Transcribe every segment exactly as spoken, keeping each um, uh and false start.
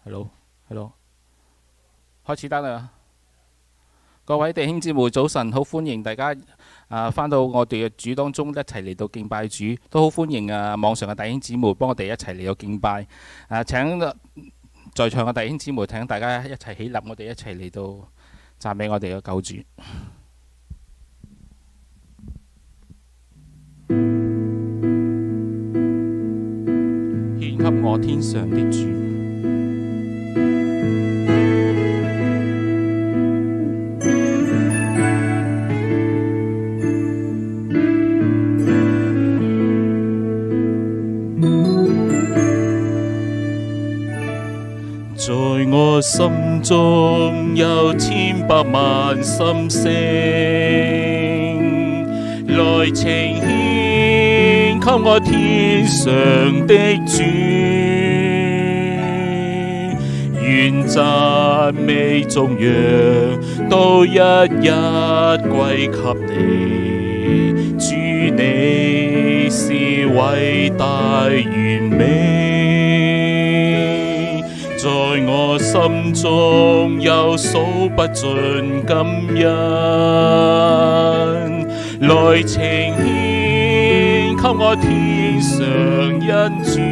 Hello，Hello， 開始得啦！各位弟兄姊妹，早晨，好歡迎大家啊翻到我哋嘅主當中一齊嚟到敬拜主，都好歡迎啊網上嘅弟兄姊妹幫我哋一齊嚟到敬拜。啊，請在場嘅弟兄姊妹，請大家一齊起立，我哋一齊嚟到讚美我哋嘅救主。獻給我天上的主。在我心中有千百萬心聲，來呈獻給我天上的主，願讚美頌揚都一一歸給你，主你是偉大完美。在我心中有數不盡感恩，來呈獻給我天上恩主，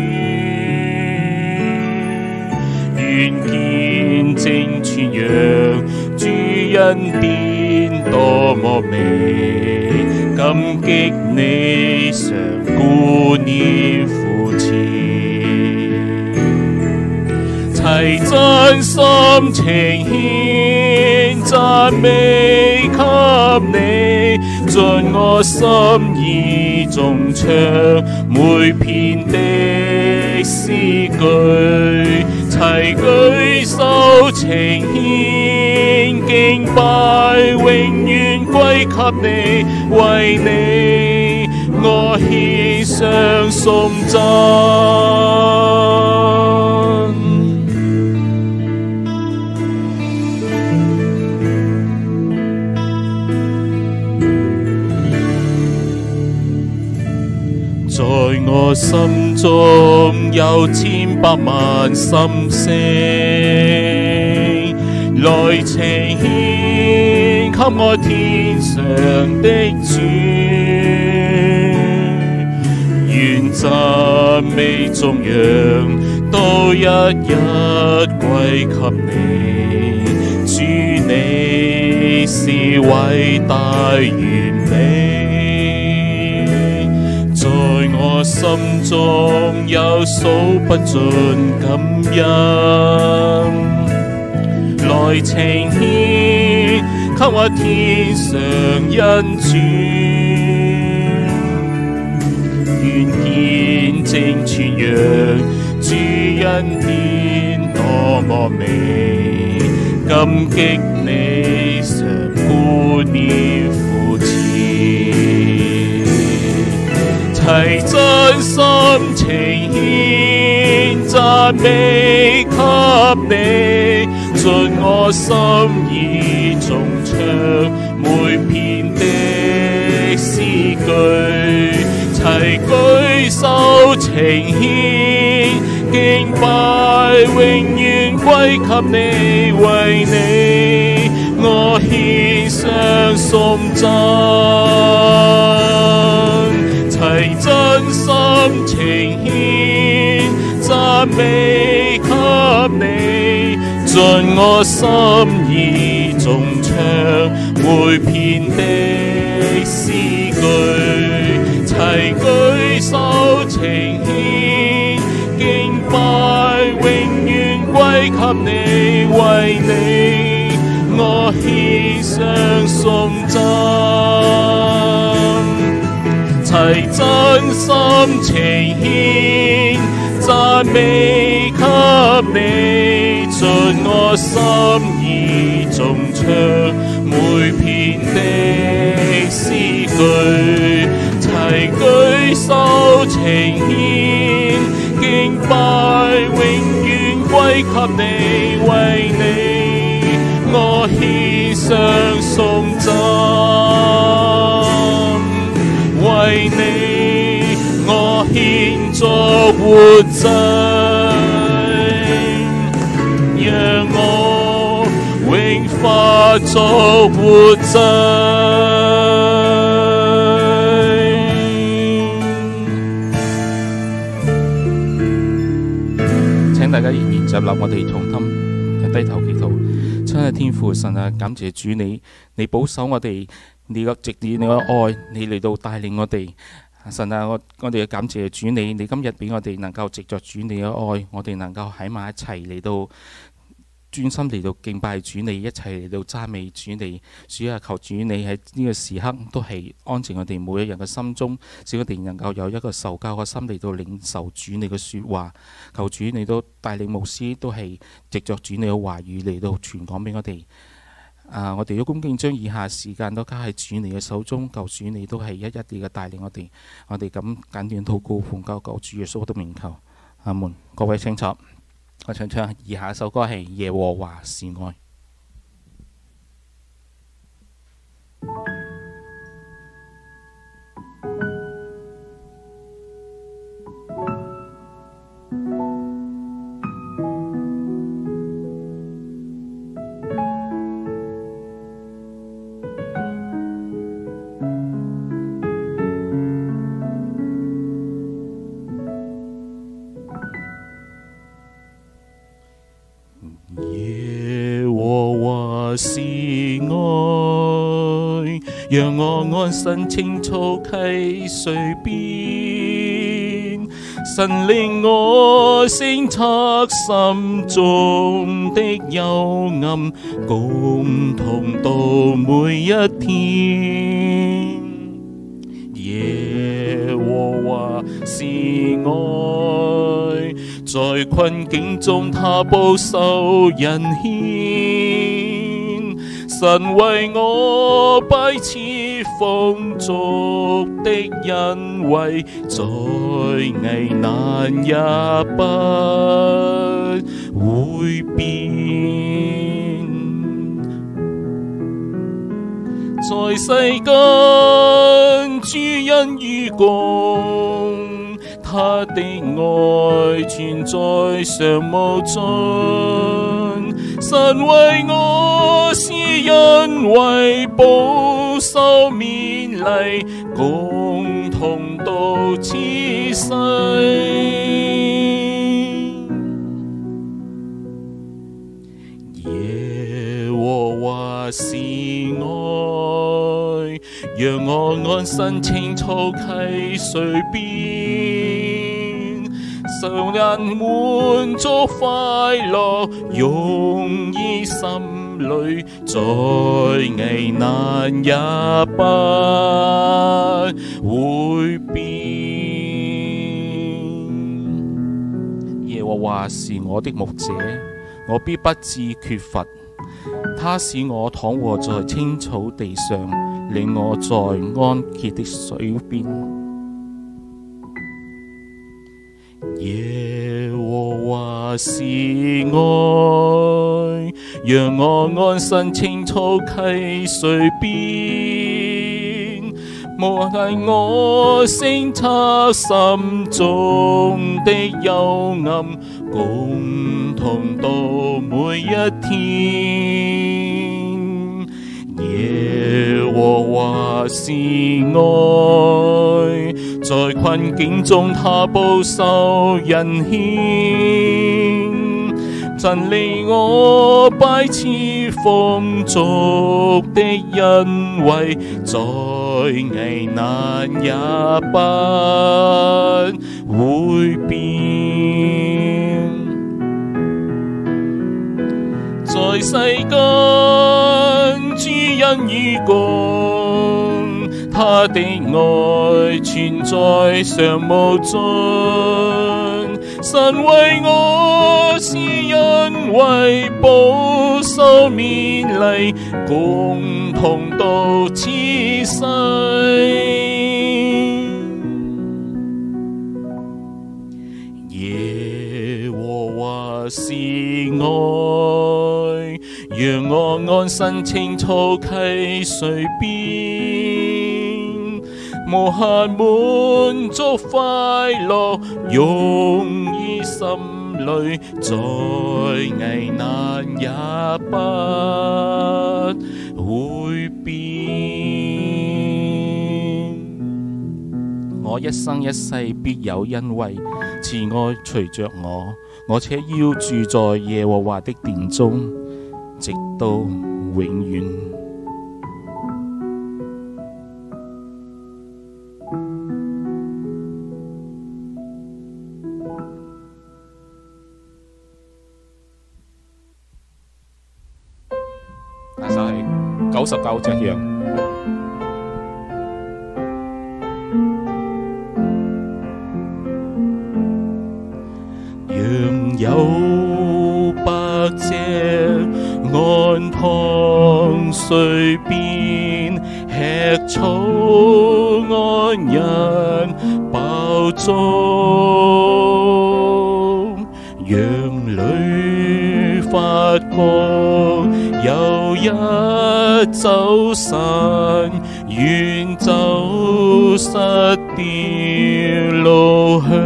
願見證傳揚主恩典多麼美，感激你常顧念扶持。齊真心呈獻讚美給你，盡我心意中唱每篇的詩句，齊舉手呈獻敬拜，永遠歸給你，為你我獻上頌讚。在我心中有千百萬心聲，來呈獻給我天上的主，願讚美頌揚都一一歸給你，主你是偉大完美。我心中有數不盡感恩，來呈獻給我天上恩主，願見證傳揚主恩典多麼美，感激你常顧念扶持。齊真心呈獻讚美給你，盡我心意中唱每篇的詩句，齊舉手呈獻敬拜，永遠歸給你，為你我獻上頌讚。齊真心呈獻讚美給你，盡我心意中唱每篇的詩句，齊舉手呈獻敬拜，永遠歸給你，為你我獻上頌讚。齊真心呈獻讚美給你，盡我心意中唱每篇的詩句，齊舉手呈獻敬拜，永遠歸給你，為你我獻上頌讚。為你我獻作活祭， 化作活祭。請大家仍然站立，我哋同心低頭祈禱。親愛天父神啊，感謝主你，你保守我哋，你個藉住你個愛，你嚟到帶領我哋。神啊，我我哋感謝主你，你今日俾我哋能夠藉着主你嘅愛，我哋能夠喺埋一齊嚟到專心嚟到敬拜主你，一齊嚟到讚美主你。主啊，求主你喺呢個時刻都係安靜我哋每一人嘅心中，使我哋能夠有一個受教嘅心嚟到領受主你嘅說話。求主你都帶領牧師都係藉着主你嘅話語嚟到傳講俾我哋。啊！我哋都恭敬將以下時間都交喺主你嘅手中，求主你都係一一啲嘅帶領我哋。我哋咁簡短禱告，奉救救主耶穌的名求，阿門。各位清楚，我唱唱以下一首歌係耶和華是愛。是愛，讓我安身青草溪水邊，神令我省察心中的幽暗，共同度每一天。耶和華是愛，在困境中他保守人牽。神為我擺設豐足的恩惠，在危難也不會變。在世間諸恩與共，他的愛存在常無盡。神為我施恩惠，保守勉勵，共同度此世。耶和華是愛，讓我安身青草溪水邊，受人滿足快樂，容易心裏，在危難也不會變。耶和華是我的牧者，我必不致缺乏。他使我躺臥在青草地上，領我在安歇的水邊。耶和華是愛，讓我安身青草溪水邊，無限我省察心中的幽暗，共同度每一天。耶和華是愛，在困境中他保守人牽。神令我擺設豐足的恩惠，在危難也不會變。在世間諸恩與共，他的愛存在常無盡。神為我施恩惠，保守勉勵，共同度此世。耶和華是愛，讓我安身青草溪水邊， 無限滿足快樂，用於心裏，再危難也不會變。我一生一世必有恩惠，慈愛隨着我，我且要住在耶和華的殿中，直到永遠。那首係九十九隻羊。羊有百隻，安躺水邊，吃草安忍飽足。羊裏發光，有一走神，遠走失掉路向。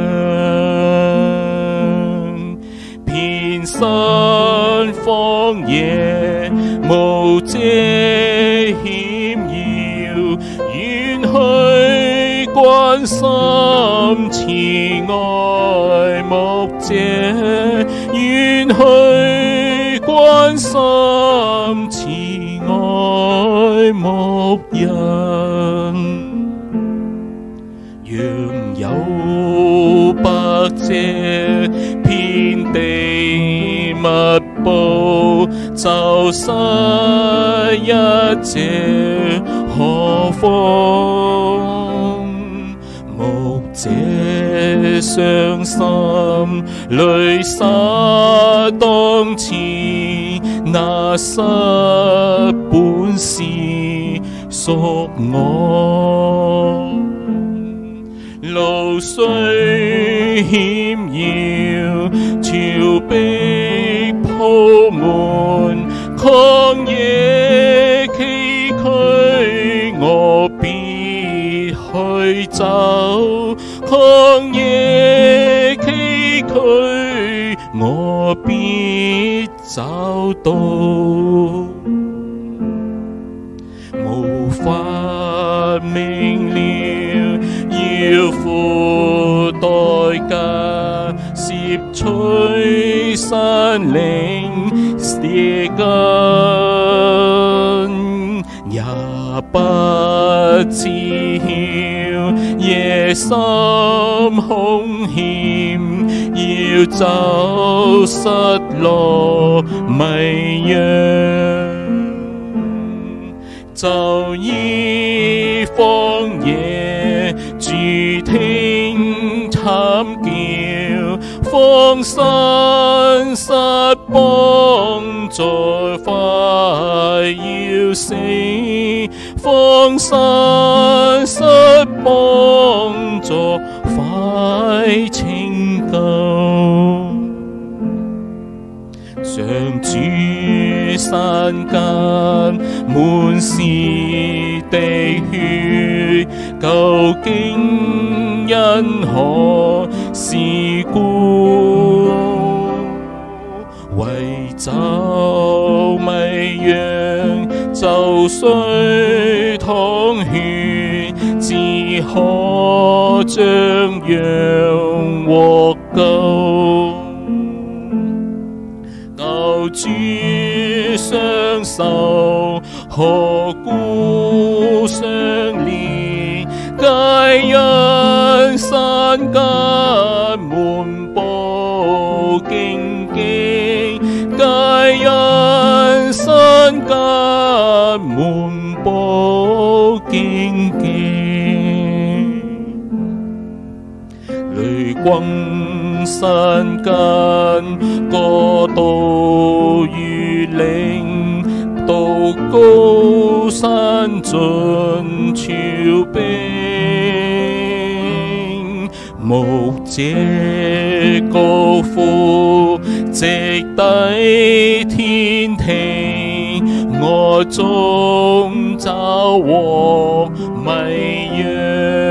遍山荒野無遮險要，遠去關心慈愛牧者，遠去關心慈愛牧人。羊有百隻，遍地密布，就失一隻，何況牧者傷心，淚灑當前，那失本是屬我。路雖險要，峭壁鋪滿，曠野崎嶇，我必去走。曠野崎嶇，我必找到。無法明了，要付代價，攝取山嶺舌根，也不知曉夜深凶險，要走失落迷羊。就依荒野住聽慘叫，荒山失幫助快要死，荒山失幫助快拯救。上主山間滿是滴血，究竟因何事故？為找迷羊，就須淌血，只可將羊獲救。救主雙手何故相連？皆因山間滿布荊棘，皆因山間滿布荊棘。雷轟山間，過度越嶺，到高山盡峭壁。牧者高呼，直抵天庭，我終找獲迷羊。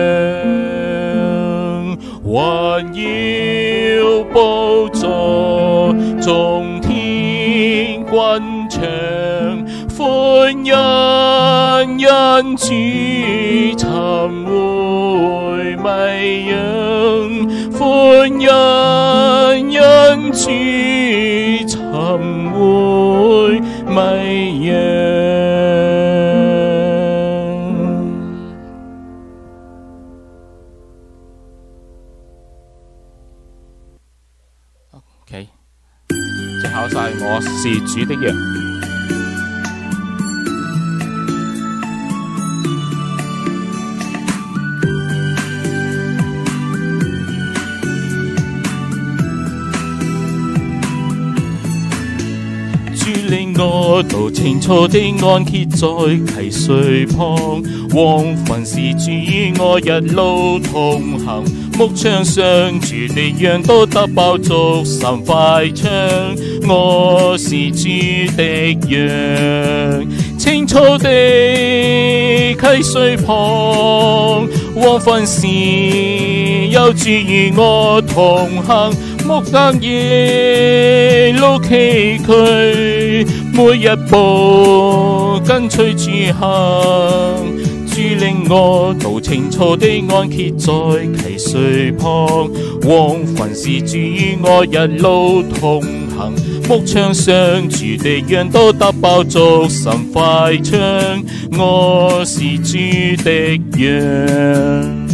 眾天軍唱，歡欣因主尋回迷羊，歡欣因主尋回迷羊。OK， 即考晒我是主的羊。令我到清楚的安歇在溪水旁，黃昏時主與我一路同行，牧場上住的羊都得飽足心快暢，我是主的羊。清楚的溪水旁，黃昏時有主與我同行，木燈夜路崎嶇，每一步跟隨主行。主令我到清楚的安歇在溪水旁，黃昏時主與我一路同行，牧場上住的羊都得飽足心快暢，我是主的羊。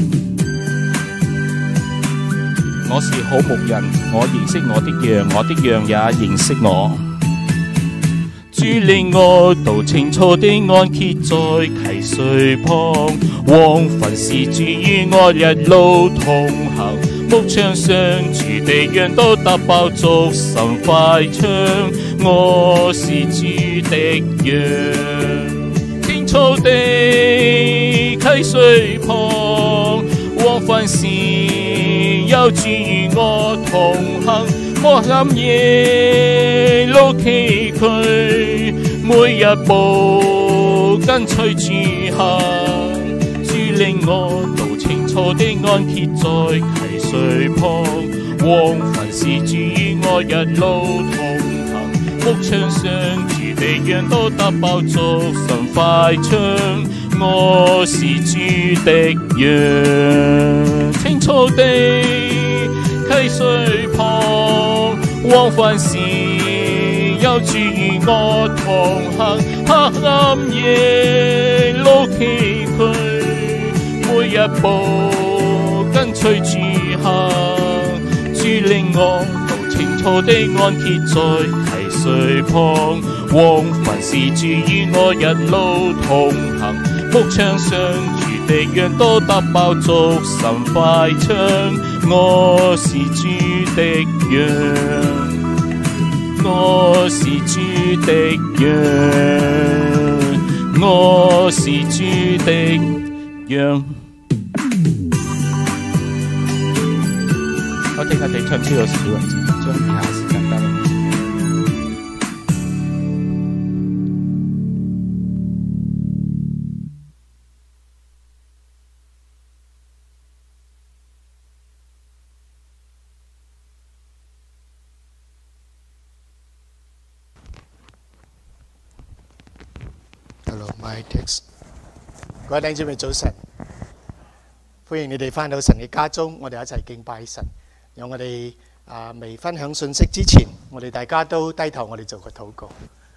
我是好牧人，我認識我的羊，我的羊也認識我。主令我到清楚的安歇在溪水旁，黃昏時主與我一路同行，牧場上住的羊都得飽足心快暢，我是主的羊。清楚的溪水旁，黃昏時有主與我同行，莫暗夜路崎嶇，每一步跟隨主行。主令我到清楚的安歇在溪水旁，黃昏時主與我一路同行，牧場上住的羊都得飽足心快暢，我是主的羊。清楚的溪水旁，黃昏時有主與我同行，黑暗夜路崎嶇，每一步跟隨主行。主令我到清楚的安歇在溪水旁，黃昏時主與我一路同行，牧場上住的羊都得飽足心快暢，我是主的羊，我是主的羊，我是主的羊。我聽下地唱詩到此為止，將以下時間交俾你。 Hello, my text。各位弟兄姊妹早晨，歡迎你哋返到神嘅家中，我哋一齊敬拜神。讓我哋啊未分享信息之前，我哋大家都低頭，我哋做個禱告。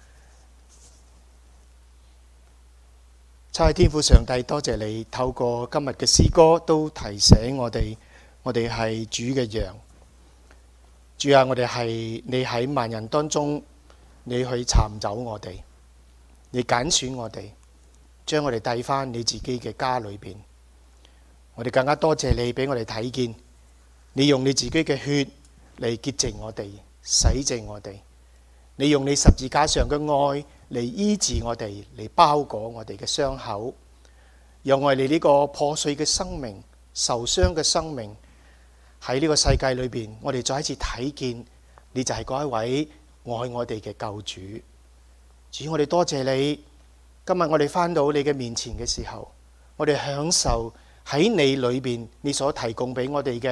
親愛天父上帝，多謝你透過今日嘅詩歌，都提醒我哋，我哋係主嘅羊。主啊，我哋係你喺萬人當中，你去尋找我哋。你揀選我哋，將我哋帶返你自己嘅家裏邊。我哋更加多謝你俾我哋睇見，你用你自己嘅血嚟潔淨我哋，洗淨我哋。你用你十字架上嘅愛嚟醫治我哋，嚟包裹我哋嘅傷口，讓我哋呢個破碎嘅生命、受傷嘅生命喺呢個世界裏邊，我哋再一次睇見你就係嗰一位愛我哋嘅救主。主，我哋多謝你，今日我哋返到你嘅面前嘅時候，我哋享受喺你裏邊你所提供俾我哋嘅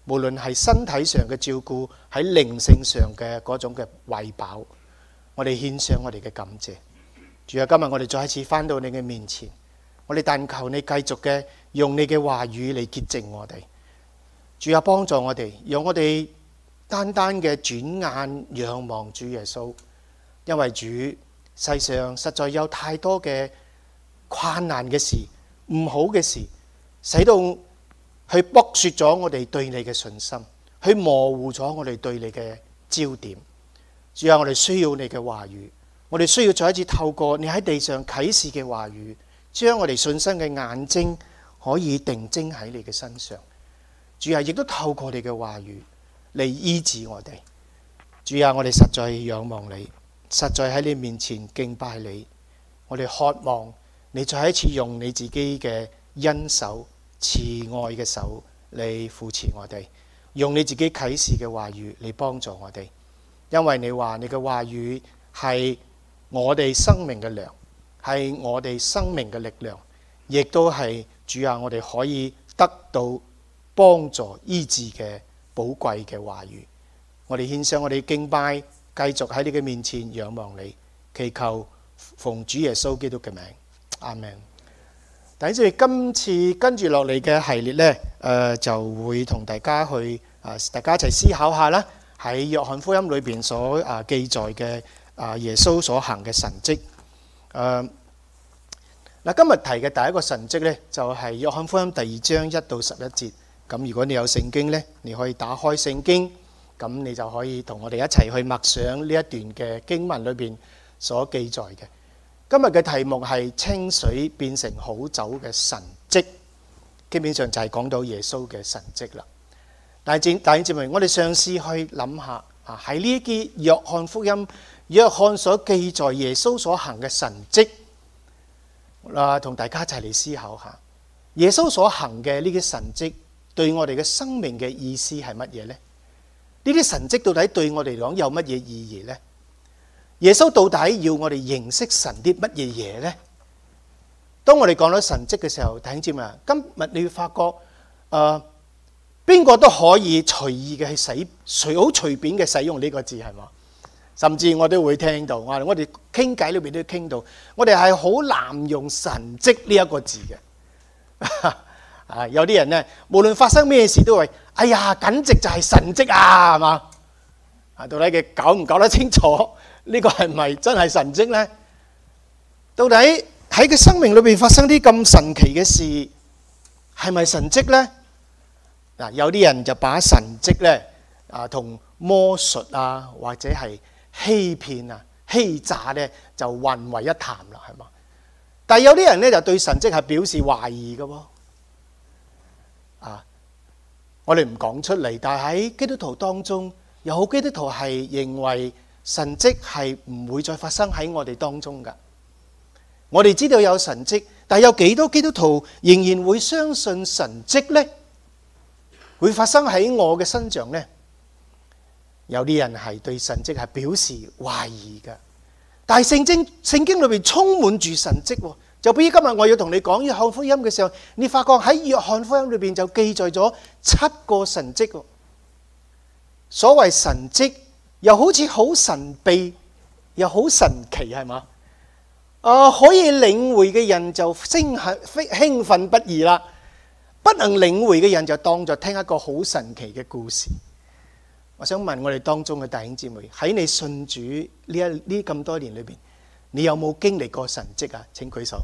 無論係身體上嘅照顧，喺靈性上嘅嗰種嘅餵飽，我哋獻上我哋嘅感謝。主啊，今日我哋再一次翻到你嘅面前，我哋但求你繼續嘅用你嘅話語嚟潔淨我哋。主啊，幫助我哋，讓我哋單單嘅轉眼仰望主耶穌，因為主世上實在有太多嘅困難嘅事、唔好嘅事，使到去剝削咗我哋對你嘅信心，去模糊咗我哋對你嘅焦點。主啊，我哋需要你嘅話語，我哋需要再一次透過你喺地上啟示嘅話語，將我哋信心嘅眼睛可以定睛喺你嘅身上。主啊，亦都透過你嘅話語嚟醫治我哋。主啊，我哋實在仰望你，實在喺你面前敬拜你。我哋渴望你再一次用你自己嘅恩手、慈愛嘅手嚟扶持我哋，用你自己啟示嘅話語嚟幫助我哋。因為你話你嘅話語係我哋生命嘅糧，係我哋生命嘅力量，亦都係主啊，我哋可以得到幫助醫治嘅寶貴嘅話語。我哋獻上我哋敬拜，繼續喺你嘅面前仰望你，祈求奉主耶穌基督嘅名，阿們。第一節今次跟住落嚟嘅系列呢，誒、呃、就會同大家去啊、呃，大家一齊思考下啦。喺約翰福音裏邊所啊記載嘅啊耶穌所行嘅神蹟。誒、呃、嗱，今日提嘅第一個神蹟呢，就係、是、約翰福音第二章一到十一節。咁如果你有聖經呢，你可以打開聖經，咁你就可以同我哋一齊去默想呢一段嘅經文裏邊所記載嘅。今日嘅題目係清水變成好酒嘅神蹟，基本上就係講到耶穌嘅神蹟啦。但係弟兄姊妹，我哋嘗試去諗下啊，喺呢啲約翰福音，約翰所記載耶穌所行嘅神蹟，啊，同大家一齊嚟思考下，耶穌所行嘅呢啲神蹟對我哋嘅生命嘅意思係乜嘢呢？呢啲神蹟到底對我哋講有乜嘢意義呢？耶穌到底要我哋認識神啲乜嘢嘢呢？當我哋講到神蹟嘅時候，弟兄姊妹啊，今日你會發覺，誒，邊個都可以隨意嘅去使，隨好隨便嘅使用呢個字係嘛？甚至我都會聽到，我我哋傾偈裏邊都傾到，我哋係好濫用神蹟呢一個字嘅。啊，有啲人呢，無論發生咩事都會，哎呀，簡直就係神蹟啊，係嘛？啊，到底佢搞唔搞得清楚？呢個係咪真係神蹟呢？到底喺佢生命裏邊發生啲咁神奇嘅事，係咪神蹟呢？嗱，有啲人就把神蹟呢啊同魔術啊或者係欺騙啊欺詐呢就混為一談啦，係嘛？但係有啲人呢就對神蹟係表示懷疑嘅喎。啊，我哋唔講出嚟，但係喺基督徒當中，有好基督徒係認為神蹟係唔會再發生喺我哋當中噶。我哋知道有神蹟，但係有幾多基督徒仍然會相信神蹟呢？會發生喺我嘅身上呢？有啲人係對神蹟係表示懷疑噶。但係聖經聖經裏邊充滿住神蹟喎。就比如今日我要同你講約翰福音嘅時候，你發覺喺約翰福音裏邊就記載咗七個神蹟喎。所謂神蹟又好似好神秘，又好神奇，係嘛？啊，可以領會嘅人就興奮興奮不已啦，不能領會嘅人就當作聽一個好神奇嘅故事。我想問我哋當中嘅弟兄姊妹，喺你信主呢一呢咁多年裏邊，你有冇經歷過神蹟啊？請舉手。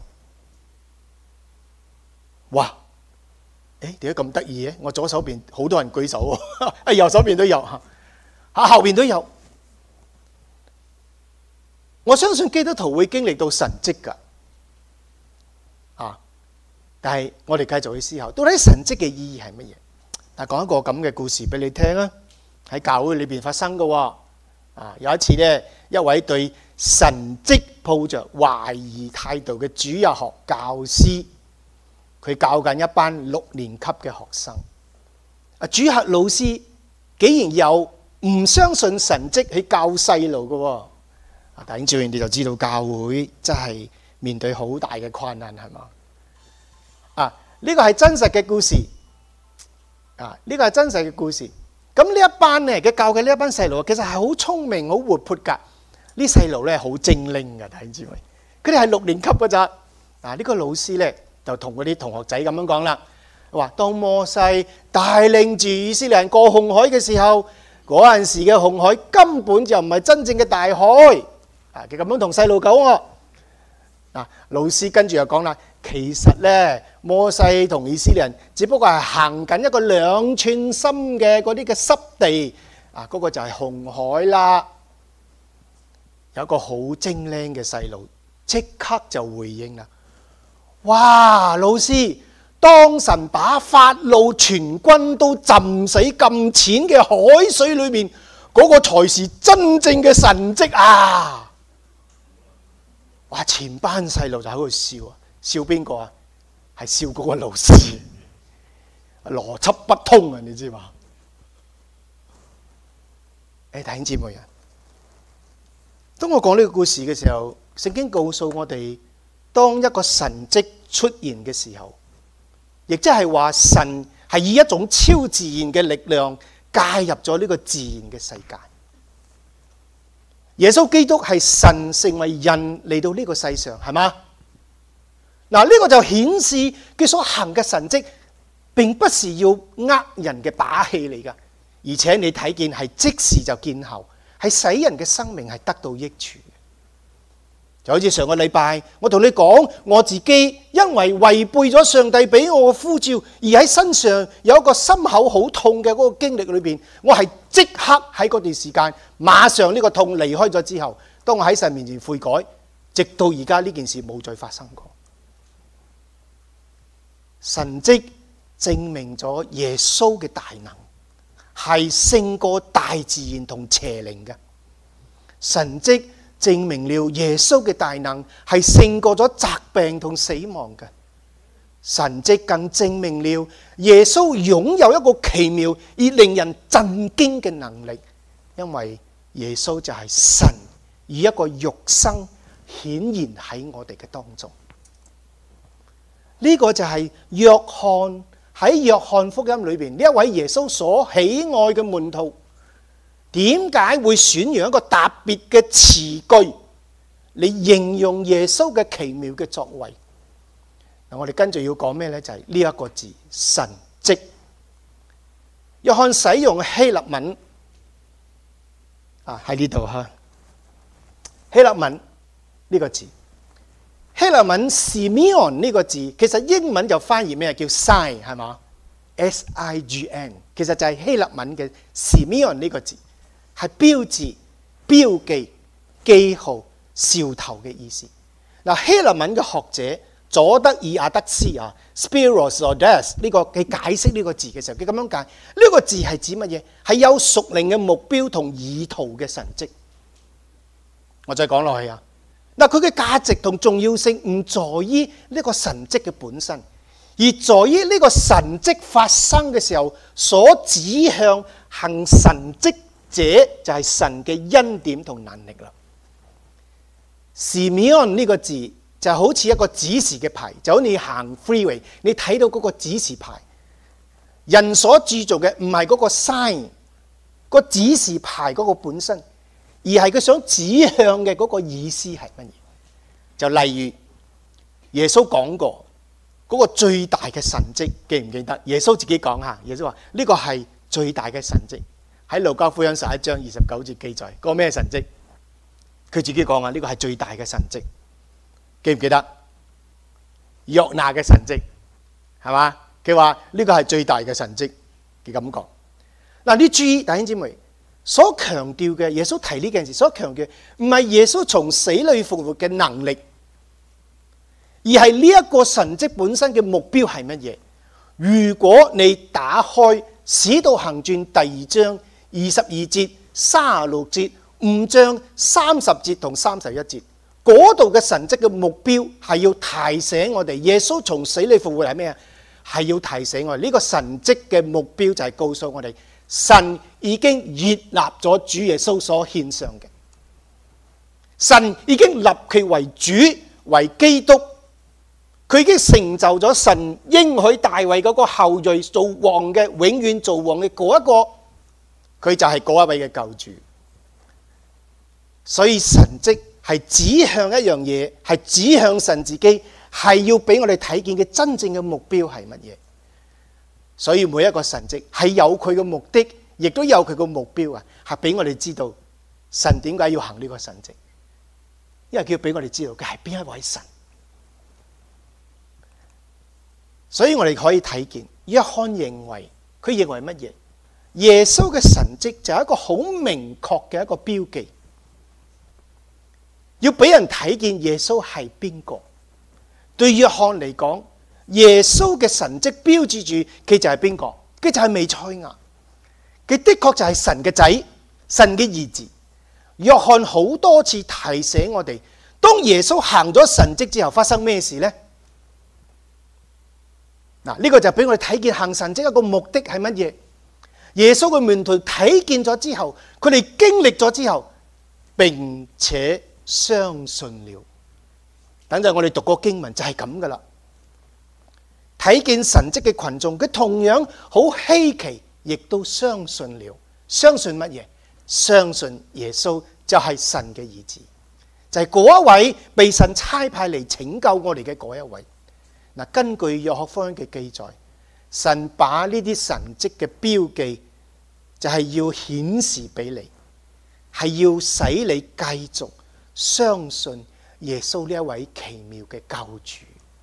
哇！誒，點解咁得意嘅？我左手邊好多人舉手喎，啊，右手邊都有嚇，嚇後邊都有。我相信基督徒會經歷到神蹟㗎，啊！但係我哋繼續去思考，到底神蹟嘅意義係乜嘢？但係講一個咁嘅故事俾你聽啊！喺教會裏邊發生嘅喎，啊，有一次呢，一位對神蹟抱着懷疑態度嘅主日學教師，佢教緊一班六年級嘅學生。啊，主日學老師竟然有唔相信神蹟去教細路嘅喎。啊，弟兄姊妹，你就知道教會真係面對好大嘅困難，係嘛？啊，呢個係真實嘅故事。 啊，呢個係真實嘅故事。咁呢一班咧嘅教嘅呢一班細路，其實係好聰明、好活潑㗎。呢細路咧好精靈㗎，弟兄姊妹。佢哋係六年級㗎咋。嗱，呢個老師咧就同嗰啲同學仔咁樣講啦，話當摩西帶領住以色列人過紅海嘅時候，嗰陣時嘅紅海根本就唔係真正嘅大海。啊，佢咁樣同細路講喎。嗱，老師跟住又講啦，其實咧摩西同以色列人只不過係行緊一個兩寸深嘅嗰啲嘅濕地，啊，嗰個就係紅海啦。有一個好精靈嘅細路即刻就回應啦，哇！老師，當神把法老全軍都浸死咁淺嘅海水裏面，嗰個才是真正嘅神蹟啊！哇！全班細路就喺度笑啊，笑邊個啊？係笑嗰個老師，邏輯不通啊！你知嘛？誒，弟兄姊妹啊，當我講呢個故事嘅時候，聖經告訴我哋，當一個神蹟出現嘅時候，亦即係話神係以一種超自然嘅力量介入咗呢個自然嘅世界。耶穌基督係神成為人嚟到呢個世上，係嘛？嗱，呢個就顯示佢所行嘅神蹟並不是要呃人嘅把戲嚟噶，而且你睇見係即時就見效，係使人嘅生命係得到益處。就好似上個禮拜我同你講，我自己因為違背咗上帝俾我嘅呼召，而喺身上有一個心口好痛嘅嗰個經歷裏邊，我係即刻喺嗰段時間馬上呢個痛離開咗之後，當我喺神面前悔改，直到而家呢件事冇再發生過。神蹟證明咗耶穌嘅大能係勝過大自然同邪靈嘅。神蹟證明了耶穌嘅大能係勝過咗疾病同死亡嘅。神蹟更證明了耶穌擁有一個奇妙而令人震驚嘅能力，因為耶穌就係神以一個肉身顯現喺我哋嘅當中。呢個就係約翰喺約翰福音裏邊呢一位耶穌所喜愛嘅門徒，點解會選用一個特別嘅詞句嚟形容耶穌嘅奇妙嘅作為？嗱，我哋跟住要講咩呢？就係呢一個字神蹟。約翰使用希臘文啊，喺呢度吓，希臘文呢個字。希臘文 Simeon 呢個字，其實英文就翻譯咩？叫 sign 係嘛 ？S I G N， 其實就係希臘文嘅 Simeon 呢個字，係標誌、標記、記號、兆頭嘅意思。嗱，希臘文嘅學者佐德爾亞德斯啊 ，Spiros Odes 呢個佢解釋呢個字嘅時候，佢咁樣解呢個字係指乜嘢？係有屬靈嘅目標同意圖嘅神蹟。我再講落去啊！嗱，佢嘅價值同重要性唔在於呢個神蹟嘅本身，而在於呢個神蹟發生嘅時候所指向行神蹟者就係神嘅恩典同能力啦。Simeon 呢個字就好似一個指示嘅牌，就好似你行 freeway， 你睇到嗰個指示牌，人所鑄造嘅唔係嗰個 sign， 個指示牌嗰個本身，而係佢想指向嘅嗰個意思係乜嘢？就例如耶穌講過嗰個最大嘅神蹟，記唔記得？耶穌自己講下，耶穌話呢個係最大嘅神蹟，喺路加福音十一章二十九節記載。個咩神蹟？佢自己講啊，呢個係最大嘅神蹟，記唔記得？約拿嘅神蹟係嘛？佢話呢個係最大嘅神蹟嘅感覺。嗱，你注意弟兄姊妹。所強調嘅耶穌提呢件事，所強調唔係耶穌從死裏復活嘅能力，而係呢一個神蹟本身嘅目標係乜嘢？如果你打開《使徒行傳》第二章二十二節、三十六節、五章三十節同三十一節，嗰度嘅神蹟嘅目標係要提醒我哋，耶穌從死裏復活係咩啊？係要提醒我哋呢個神蹟嘅目標就係告訴我哋。神已經悅納咗主耶穌所獻上嘅，神已經立佢為主為基督， 佢已經成就咗神應許大衛嗰個後裔做王嘅，永遠做王嘅嗰一個，佢就係嗰一位嘅救主。所以神蹟係指向一樣嘢，係指向神自己，係要俾我哋睇見嘅真正嘅目標係乜嘢。所以每一個神蹟係有佢嘅目的，亦都有佢嘅目標啊，係俾我哋知道神點解要行呢個神蹟，因為佢要俾我哋知道佢係邊一位神。所以我哋可以睇見，約翰認為佢認為乜嘢？耶穌嘅神蹟就係一個好明確嘅一個標記，要俾人睇見耶穌係邊個。對約翰嚟講，耶穌嘅神蹟標誌住佢就係邊個？佢就係彌賽亞，佢的確就係神嘅仔，神嘅兒子。約翰好多次提醒我哋，當耶穌行咗神蹟之後，發生咩事呢？嗱，呢個就俾我哋睇見行神蹟一個目的係乜嘢？耶穌嘅門徒睇見咗之後，佢哋經歷咗之後，並且相信了。等陣我哋讀個經文就係咁噶啦。睇見神蹟嘅群眾，佢同樣好稀奇，亦都相信了。相信乜嘢？相信耶穌就係神嘅兒子，就係嗰一位被神差派嚟拯救我哋嘅嗰一位。嗱，根據約翰福音嘅記載，神把呢啲神蹟嘅標記，就係要顯示俾你，係要使你繼續相信耶穌呢一位奇妙嘅救主。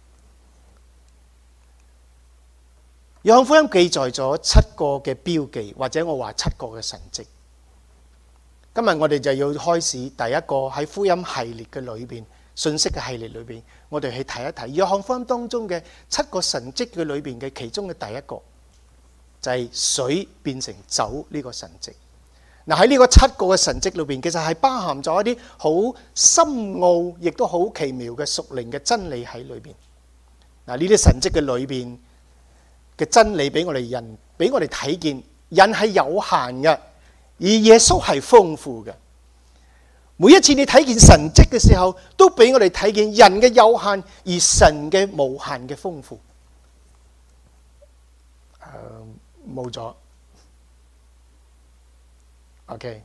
約翰福音記載咗七個嘅標記，或者我話七個嘅神蹟。今日我哋就要開始第一個喺福音系列嘅裏邊，信息嘅系列裏邊，我哋去睇一睇約翰福音當中嘅七個神蹟嘅裏邊嘅其中嘅第一個，就係水變成酒呢個神蹟。嗱，喺呢個七個嘅神蹟裏邊，其實係包含咗一啲好深奧，亦都好奇妙嘅屬靈嘅真理喺裏邊。嗱，呢啲神蹟嘅裏邊嘅真理俾我哋人，俾我哋睇見，人係有限嘅，而耶穌係豐富嘅。每一次你睇見神蹟嘅時候，都俾我哋睇見人嘅有限，而神嘅無限嘅豐富。誒，冇咗。OK，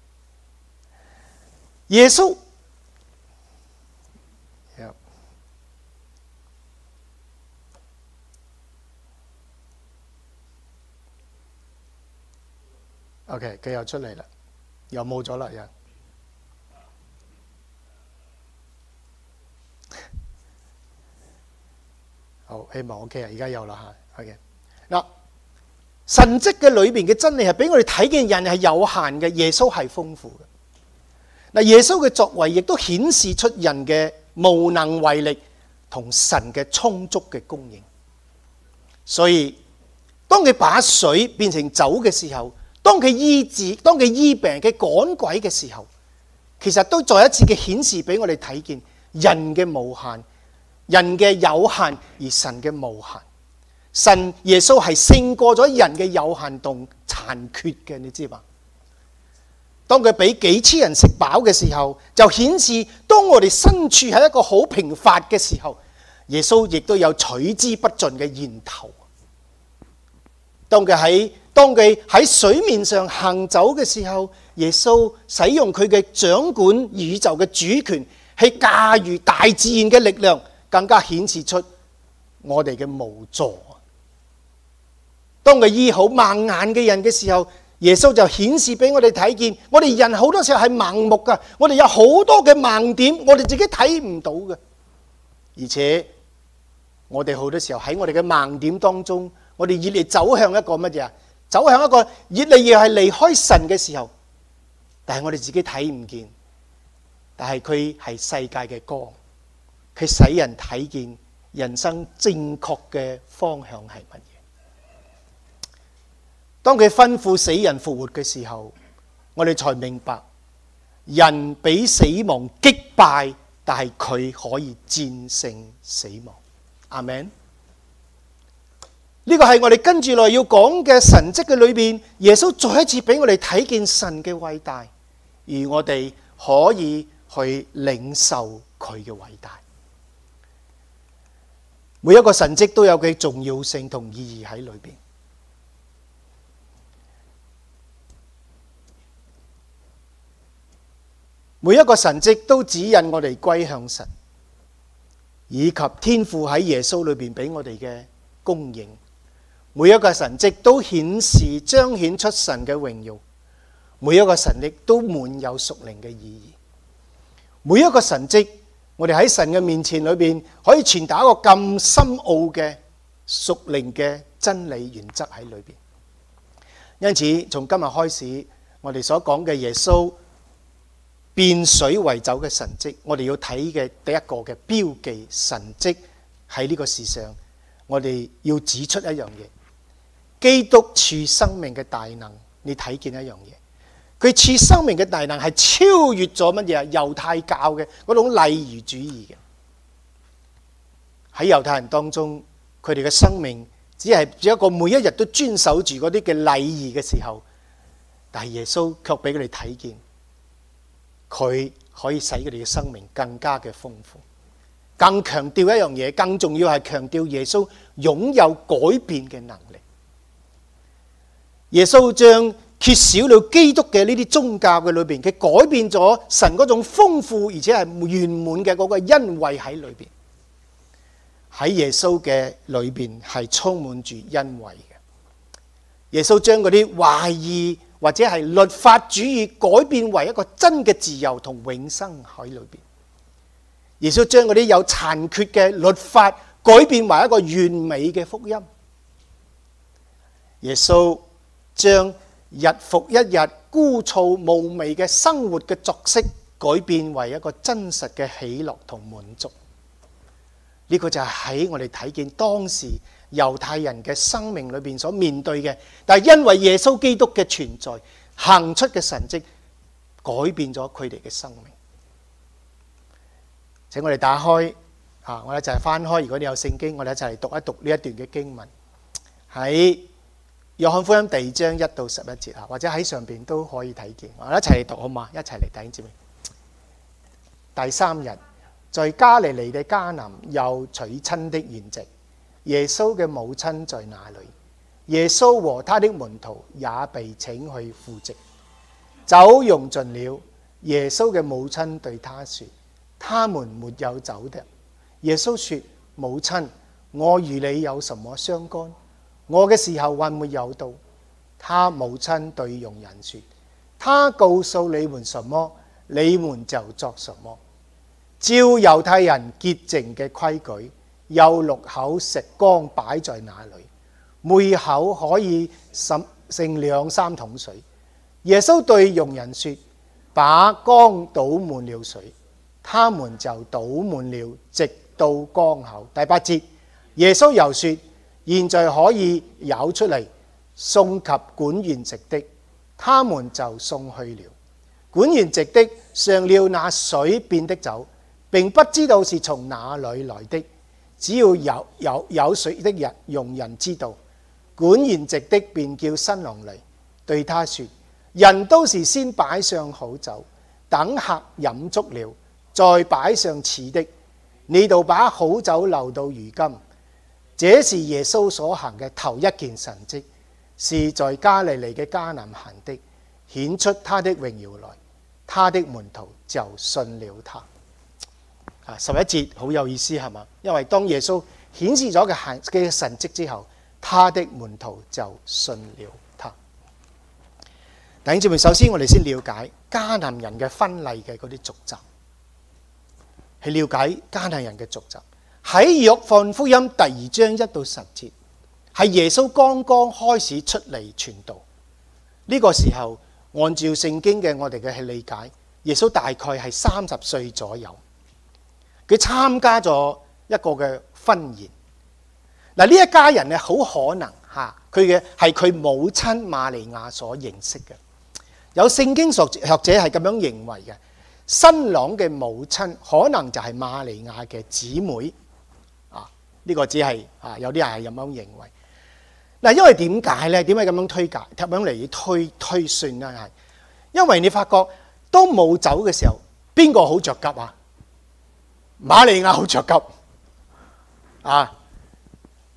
耶穌。OK， 佢又出嚟啦，又冇咗啦，又。好，希望 OK 啊，而家有啦嚇。OK， 嗱，神蹟嘅裏邊嘅真理係俾我哋睇見人係有限嘅，耶穌係豐富嘅。嗱，耶穌嘅作為亦都顯示出人嘅無能為力同神嘅充足嘅供應。所以，當佢把水變成酒嘅時候，當佢醫治、當佢醫病、佢趕鬼嘅時候，其實都再一次嘅顯示俾我哋睇見人嘅無限、人嘅有限，而神嘅無限。神耶穌係勝過咗人嘅有限同殘缺嘅，你知嘛？當佢俾幾千人食飽嘅時候，就顯示當我哋身處喺一個好平凡嘅時候，耶穌亦都有取之不盡嘅源頭。當佢喺當佢喺水面上行走嘅時候，耶穌使用佢嘅掌管宇宙嘅主權，去駕馭大自然嘅力量，更加顯示出我哋嘅無助。當佢醫好盲眼嘅人嘅時候，耶穌就顯示俾我哋睇見，我哋人好多時候係盲目噶，我哋有好多嘅盲點，我哋自己睇唔到嘅。而且我哋好多時候喺我哋嘅盲點當中，我哋越嚟走向一個乜嘢啊？走向一個越嚟越係離開神嘅時候，但係我哋自己睇唔見，但係佢係世界嘅光，佢使人睇見人生正確嘅方向係乜嘢。當佢吩咐死人復活嘅時候，我哋才明白人俾死亡擊敗，但係佢可以戰勝死亡。阿們。呢個係我哋跟住落要講嘅神蹟嘅裏邊，耶穌再一次俾我哋睇見神嘅偉大，而我哋可以去領受佢嘅偉大。 每一個神蹟都有佢重要性同意義喺裏邊。每一個神蹟都指引我哋歸向神，以及天父喺耶穌裏邊俾我哋嘅供應。每一個神蹟都顯示彰顯出神嘅榮耀，每一個神蹟都滿有屬靈嘅意義。每一個神蹟，我哋喺神嘅面前裏邊可以傳達一個咁深奧嘅屬靈嘅真理原則喺裏邊。因此，從今日開始，我哋所講嘅耶穌變水為酒嘅神蹟，我哋要睇嘅第一個嘅標記神蹟喺呢個事上，我哋要指出一樣嘢：基督賜生命嘅大能。你睇見一樣嘢，佢賜生命嘅大能係超越咗乜嘢啊？猶太教嘅嗰種禮儀主義嘅。喺猶太人當中，佢哋嘅生命只係只一個每一日都遵守住嗰啲嘅禮儀嘅時候，但係耶穌卻俾佢哋睇見，佢可以使佢哋嘅生命更加嘅豐富，更強調一樣嘢，更重要係強調耶穌擁有改變嘅能力。耶穌將缺少了基督嘅呢啲宗教嘅裏邊，佢改變咗神嗰種豐富而且係圓滿嘅嗰個恩惠喺裏邊。喺耶穌嘅裏邊係充滿住恩惠嘅。耶穌將嗰啲懷疑或者係律法主義改變為一個真嘅自由同永生喺裏邊。耶穌將嗰啲有殘缺嘅律法改變為一個完美嘅福音。耶穌將日復一日枯燥無味嘅生活嘅作息改變為一個真實嘅喜樂同滿足。呢個就係喺我哋睇見當時猶太人嘅生命裏邊所面對嘅，但係因為耶穌基督嘅存在行出嘅神蹟，改變咗佢哋嘅生命。請我哋打開啊，我哋就係翻開。如果你有聖經，我哋一齊嚟讀一讀呢一段嘅經文，喺約翰福音第二章一到十一節啊，或者喺上邊都可以睇見。我哋一齊嚟讀好嘛？一齊嚟弟兄姊妹。第三日，在加利利嘅迦南有娶親的筵席，耶穌嘅母親在那裏。耶穌和他的門徒也被請去赴席。酒用盡了，耶穌嘅母親對他說：他們沒有酒的。耶穌說：母親，我與你有什麼相干？我嘅時候還沒有到。他母親對傭人說：他告訴你們什麼，你們就作什麼。照猶太人潔淨嘅規矩，有六口石缸擺在那裏，每口可以盛兩三桶水。耶穌對傭人說：把缸倒滿了水，他們就倒滿了，直到缸口。第八節，耶穌又說：現在可以舀出嚟，送給管筵席的，他們就送去了。管筵席的嘗了那水變的酒，並不知道是從哪裏來的，只要有有有水的人用人知道。管筵席的便叫新郎嚟，對他說：人都是先擺上好酒，等客飲足了，再擺上次的。你度把好酒留到如今。這是耶穌所行嘅頭一件神蹟，是在加利利嘅迦南行的，顯出他的榮耀來，他的門徒就信了他。啊，十一節好有意思係嘛？因為當耶穌顯示咗嘅行嘅神蹟之後，他的門徒就信了他。弟兄姊妹，首先我哋先了解迦南人嘅婚禮嘅嗰啲俗習，去了解迦南人嘅俗習。喺約翰福音第二章一到十節，係耶穌剛剛開始出嚟傳道。呢個時候，按照聖經嘅我哋嘅理解，耶穌大概係三十歲左右。佢參加咗一個嘅婚宴。嗱，呢一家人咧，好可能嚇佢嘅係佢母親瑪利亞所認識嘅。有聖經學學者係咁樣認為嘅，新郎嘅母親可能就係瑪利亞嘅姊妹。啊，呢個只係啊有啲人係咁樣認為。嗱，因為點解咧？點解咁樣推介？咁樣嚟推推算咧？係因為你發覺都冇走嘅時候，邊個好着急啊？瑪利亞好着急啊！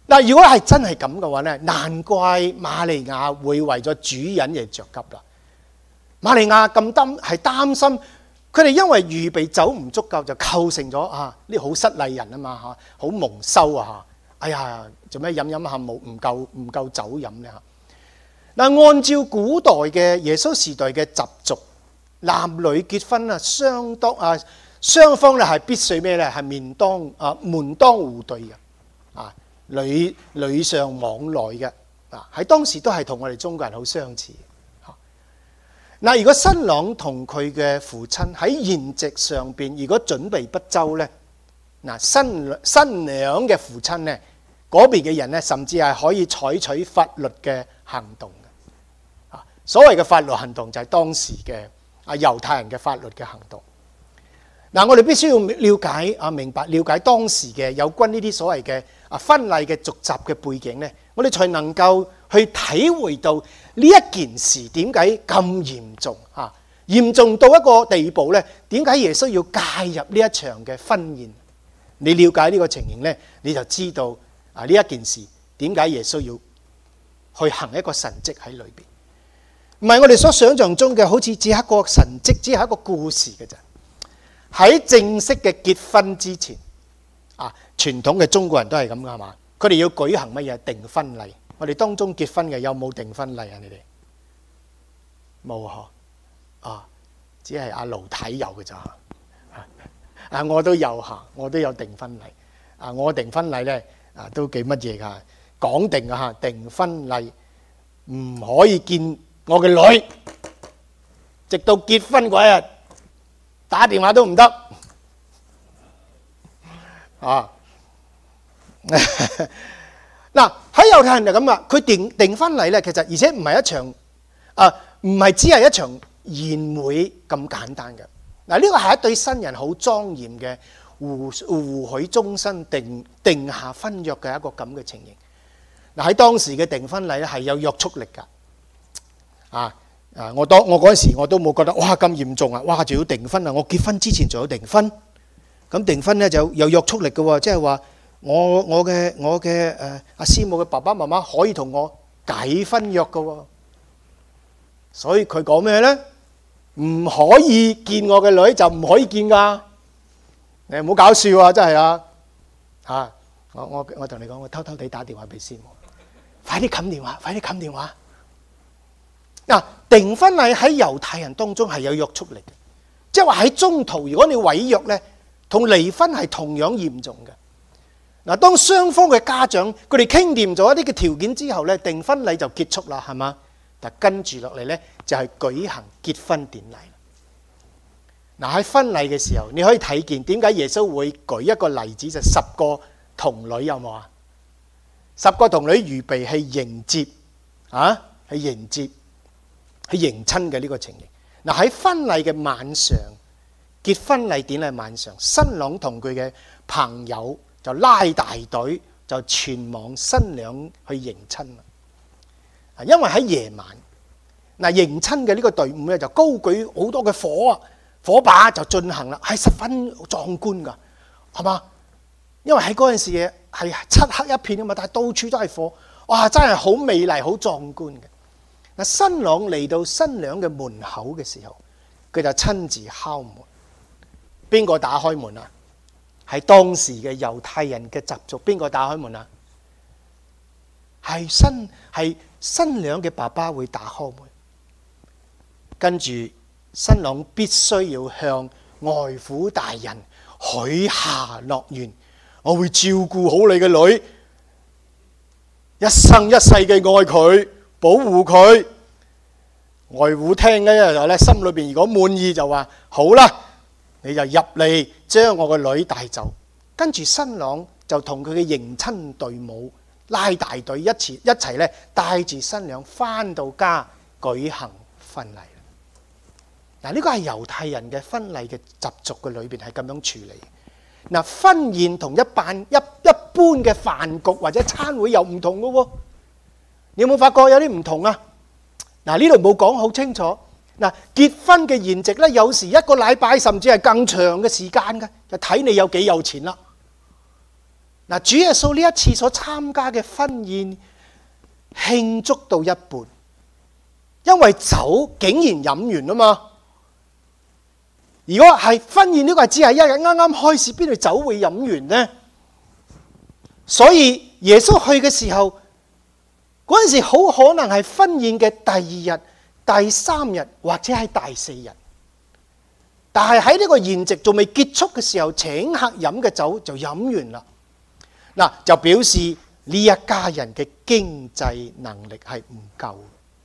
嗱，如果係真係咁嘅話咧，難怪瑪利亞會為咗主人而着急啦。瑪利亞咁擔係擔心，佢哋因為預備酒唔足夠，就構成咗啊呢好失禮人啊嘛嚇，好蒙羞啊嚇！哎呀，做咩飲飲下冇唔夠唔夠酒飲咧嚇？嗱，按照古代嘅耶穌時代嘅習俗，男女結婚啊，相當啊雙方咧係必須咩咧？係面當啊門當戶對嘅啊，禮禮尚往來嘅啊，喺當時都係同我哋中國人好相似嚇。嗱，如果新郎同佢嘅父親喺筵席上邊，如果準備不周咧，嗱新新娘嘅父親咧嗰邊嘅人咧，甚至係可以採取法律嘅行動嘅。啊，所謂嘅法律行動就係當時嘅啊猶太人嘅法律嘅行動。嗱，我哋必須要了解啊，明白了解當時嘅有關呢啲所謂嘅啊婚禮嘅續集嘅背景咧，我哋才能夠去體會到呢一件事點解咁嚴重啊？嚴重到一個地步咧，點解耶穌要介入呢一場嘅婚宴？你了解呢個情形咧，你就知道啊呢一件事點解耶穌要去行一個神蹟喺裏邊，唔係我哋所想象中嘅，好似只係一個神蹟，只係一個故事嘅啫。喺正式嘅結婚之前，啊，傳統嘅中國人都係咁噶嘛？佢哋要舉行乜嘢訂婚禮？我哋當中結婚嘅有冇訂婚禮啊？你哋冇嗬？啊，只係阿盧太有嘅咋？啊，我都有嚇，我都有訂婚禮。啊，我訂婚禮咧啊都幾乜嘢㗎？講定啊嚇，訂婚禮唔可以見我嘅女，直到結婚嗰日。打電話都唔得啊！嗱，喺猶太人就咁啊，佢訂訂婚禮咧，其實而且唔係一場啊，唔係只係一場宴會咁簡單嘅。嗱，呢個係一對新人好莊嚴嘅互互許終身定定下婚約嘅一個咁嘅情形。嗱，喺當時嘅訂婚禮咧係有約束力㗎，啊！啊！我當我嗰陣時我都冇覺得哇咁嚴重啊！哇，仲要訂婚啊！我結婚之前仲有訂婚，咁訂婚咧就有約束力嘅喎，即係話我我嘅我嘅誒阿師母嘅爸爸媽媽可以同我解婚約嘅喎，所以佢講咩咧？唔可以見我嘅女就唔可以見㗎，你唔好搞笑啊！真係啊嚇！我我我同你講，我偷偷地打電話俾師母，快啲冚電話，快啲冚電話。嗱，訂婚禮喺猶太人當中係有約束力嘅，即係話喺中途如果你違約咧，同離婚係同樣嚴重嘅。嗱，當雙方嘅家長佢哋傾掂咗一啲嘅條件之後咧，訂婚禮就結束啦，係嘛？但跟住落嚟咧就係舉行結婚典禮。嗱，喺婚禮嘅時候，你可以睇見點解耶穌會舉一個例子，就十個童女有冇啊？十個童女預備去迎接啊，去迎接。去迎親嘅呢個情形。嗱，喺婚禮嘅晚上，結婚禮典禮晚上，新郎同佢嘅朋友就拉大隊，就前往新娘去迎親啦。啊，因為喺夜晚，嗱迎親嘅呢個隊伍咧就高舉好多嘅火啊，火把就進行啦，係十分壯觀㗎，係嘛？因為喺嗰陣時係漆黑一片啊嘛，但係到處都係火，哇！真係好美麗、好壯觀嘅。嗱，新郎嚟到新娘嘅門口嘅時候，佢就親自敲門。邊個打開門啊？係當時嘅猶太人嘅習俗。邊個打開門啊？係新係新娘嘅爸爸會打開門。跟住新郎必須要向外父大人許下諾言，我會照顧好你嘅女，一生一世嘅愛佢。保護佢。外父聽嘅時候咧，心裏邊如果滿意就話好啦，你就入嚟將我個女帶走。跟住新郎就同佢嘅迎親隊伍拉大隊一齊一齊咧，帶住新娘翻到家舉行婚禮。嗱，呢個係猶太人嘅婚禮嘅習俗嘅裏邊係咁樣處理。嗱，婚宴同一般一一般嘅飯局或者餐會有唔同嘅喎。你有冇發覺有啲唔同啊？嗱，呢度冇講好清楚。嗱，結婚嘅筵席咧，有時一個禮拜甚至係更長嘅時間嘅，就睇你有幾有錢啦。 嗱，主耶穌呢一次所參加嘅婚宴慶祝到一半，因為酒竟然飲完啊嘛。如果係婚宴呢個係只係一日啱啱開始，邊度酒會飲完呢？所以耶穌去嘅時候，嗰陣時好可能係婚宴嘅第二日、第三日或者係第四日。但係喺呢個宴席仲未結束嘅時候，請客飲嘅酒就飲完啦。嗱，就表示呢一家人嘅經濟能力係唔夠，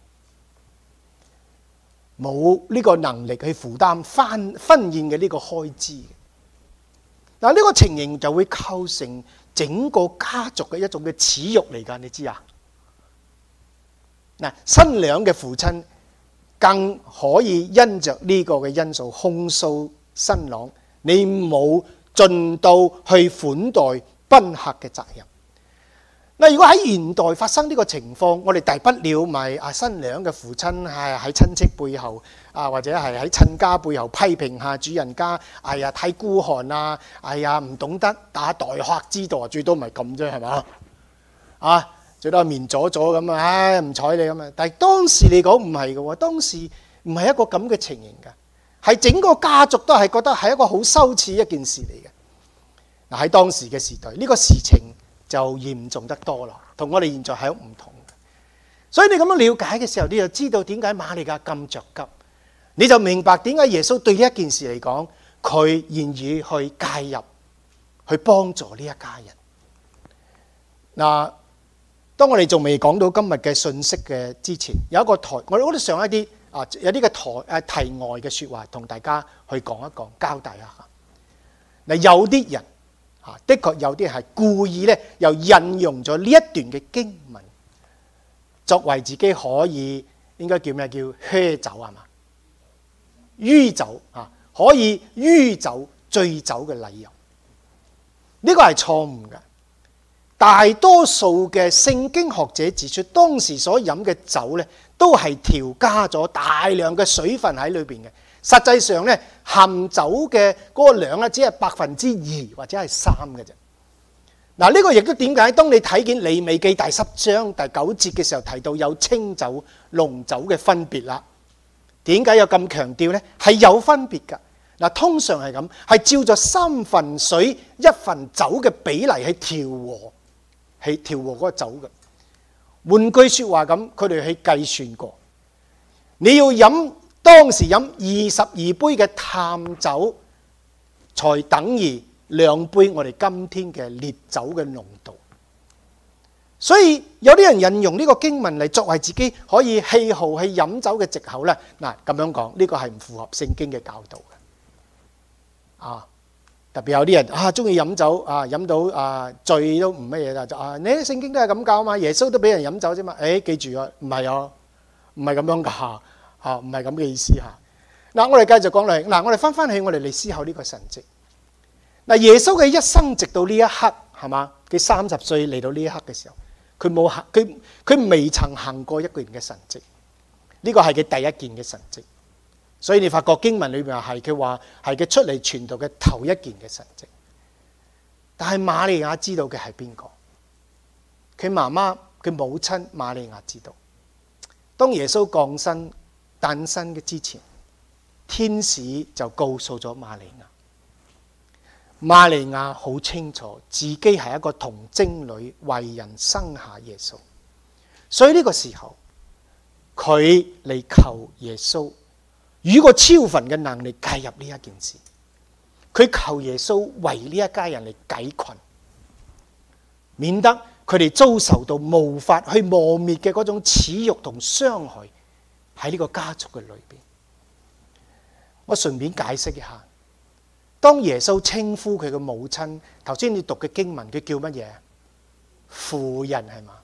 冇呢個能力去負擔婚婚宴嘅呢個開支。嗱，呢個情形就會構成整個家族嘅一種嘅恥辱嚟㗎，你知啊？嗱，新娘嘅父親更可以因着呢個嘅因素控訴新郎，你冇盡到去款待賓客嘅責任。嗱，如果喺現代發生呢個情況，我哋大不了咪啊新娘嘅父親係喺親戚背後啊，或者係喺親家背後批評下主人家，哎呀太孤寒啊，哎呀唔懂得打待客之道，最多咪咁啫，係嘛？啊，最多面阻阻咁啊，唉唔睬你咁啊。但係當時嚟講唔係嘅喎，當時唔係一個咁嘅情形㗎，係整個家族都係覺得係一個好羞恥一件事嚟嘅。嗱，喺當時嘅時代，呢個事情就嚴重得多啦，同我哋現在係唔同嘅。所以你咁樣了解嘅時候，你就知道點解瑪利亞咁着急，你就明白點解耶穌對呢一件事嚟講，佢願意去介入，去幫助呢一家人。嗱，當我哋仲未講到今日嘅信息嘅之前，有一個台，我哋我哋上一啲啊有啲嘅台誒題外嘅説話，同大家去講一講，交代一下。嗱，有啲人。啊，的確有啲係故意咧，又引用咗呢一段嘅經文，作為自己可以應該叫咩？叫噓酒係嘛？酗酒啊，可以酗酒醉酒嘅理由，呢個係錯誤嘅。大多數嘅聖經學者指出，當時所飲嘅酒咧，都係調加咗大量嘅水分喺裏邊嘅。實際上咧，含酒嘅嗰個量咧，只係百分之二或者係三嘅啫。嗱，呢個亦都點解？當你睇見利未記第十章第九節嘅時候，提到有清酒、濃酒嘅分別啦。點解有咁強調呢？係有分別㗎。嗱，通常係咁，係照咗三分水一分酒嘅比例去調和，係調和嗰個酒嘅。換句説話咁，佢哋去計算過，你要飲。當時飲二十二杯嘅淡酒，才等於兩杯我哋今天嘅烈酒嘅濃度。所以有啲人引用呢個經文嚟作為自己可以喜好去飲酒嘅藉口咧。嗱，咁樣講呢個係唔符合聖經嘅教導嘅。啊，特別有啲人啊中意飲酒啊，飲到啊醉都唔乜嘢啦，就啊你聖經都係咁教嘛，耶穌都俾人飲酒啫嘛。誒，記住啊，唔係啊，唔係咁樣㗎。啊，唔係咁嘅意思嚇。嗱，我哋繼續講嚟。嗱，我哋翻翻去，我哋嚟思考呢個神蹟。嗱，耶穌嘅一生直到呢一刻，係嘛？佢三十歲嚟到呢一刻嘅時候，佢冇行，佢佢未曾行過一個人嘅神蹟。呢個係佢第一件嘅神蹟。所以你發覺經文裏邊係佢話係佢出嚟傳道嘅頭一件嘅神蹟。但係瑪利亞知道嘅係邊個？佢媽媽，佢母親瑪利亞知道。當耶穌降生誕生嘅之前，天使就告訴咗瑪利亞。瑪利亞好清楚自己係一個童貞女，為人生下耶穌，所以呢個時候佢嚟求耶穌，與個超凡嘅能力介入呢一件事。佢求耶穌為呢一家人嚟解困，免得佢哋遭受到無法去磨滅嘅嗰種恥辱同傷害。喺呢個家族嘅裏邊，我順便解釋一下。當耶穌稱呼佢嘅母親，頭先你讀嘅經文，佢叫乜嘢？婦人係嘛？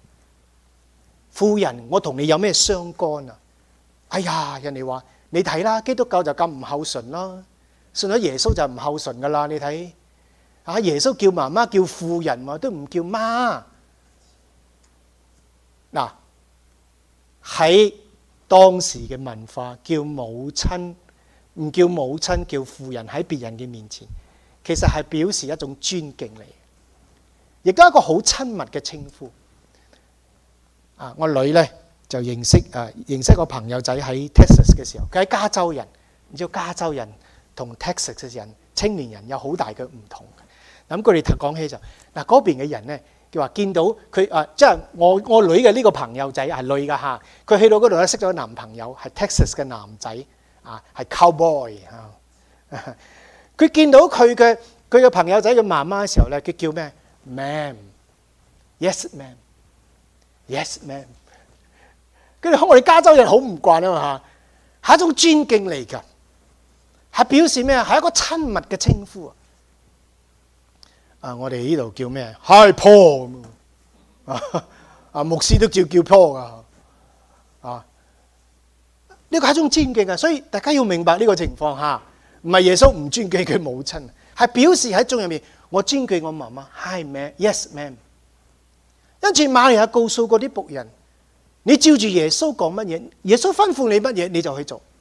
婦人，我同你有咩相干啊？哎呀，人哋話你睇啦，基督教就咁唔孝順啦，信咗耶穌就唔孝順噶啦。你睇啊，耶穌叫媽媽叫婦人嘛，都唔叫媽。嗱，喺當時嘅文化叫母親，唔叫母親叫婦人，喺別人嘅面前，其實係表示一種尊敬嚟。 亦都係一個好親密嘅稱呼。啊，我女咧就認識誒認識個朋友仔喺 Texas 嘅時候，佢喺加州人，你知道加州人同 Texas 嘅人青年人有好大嘅唔同。咁佢哋講起就嗱嗰邊嘅人咧，佢話見到佢誒，即係我我女嘅呢個朋友仔係女㗎嚇，佢去到嗰度咧識咗個男朋友係 Texas 嘅男仔啊，係 cowboy 嚇。佢見到佢嘅佢嘅朋友仔嘅媽媽嘅時候咧，佢叫咩 ？Ma'am，yes ma'am，yes ma'am。跟住我哋加州人好唔慣啊嘛嚇，係一種尊敬嚟㗎，係表示咩啊？係一個親密嘅稱呼啊！啊，我哋呢度叫咩 ？Hi Paul 啊，啊牧師都叫叫 Paul 噶啊，呢個係一種尊敬啊！所以大家要明白呢個情況下，唔係耶穌唔尊敬佢母親，係表示喺眾入面，我尊敬我媽媽。Hi ma'am，yes ma'am。因此瑪利亞告訴嗰啲僕人。你照住耶穌講乜嘢，耶穌吩咐你乜嘢，你就去做，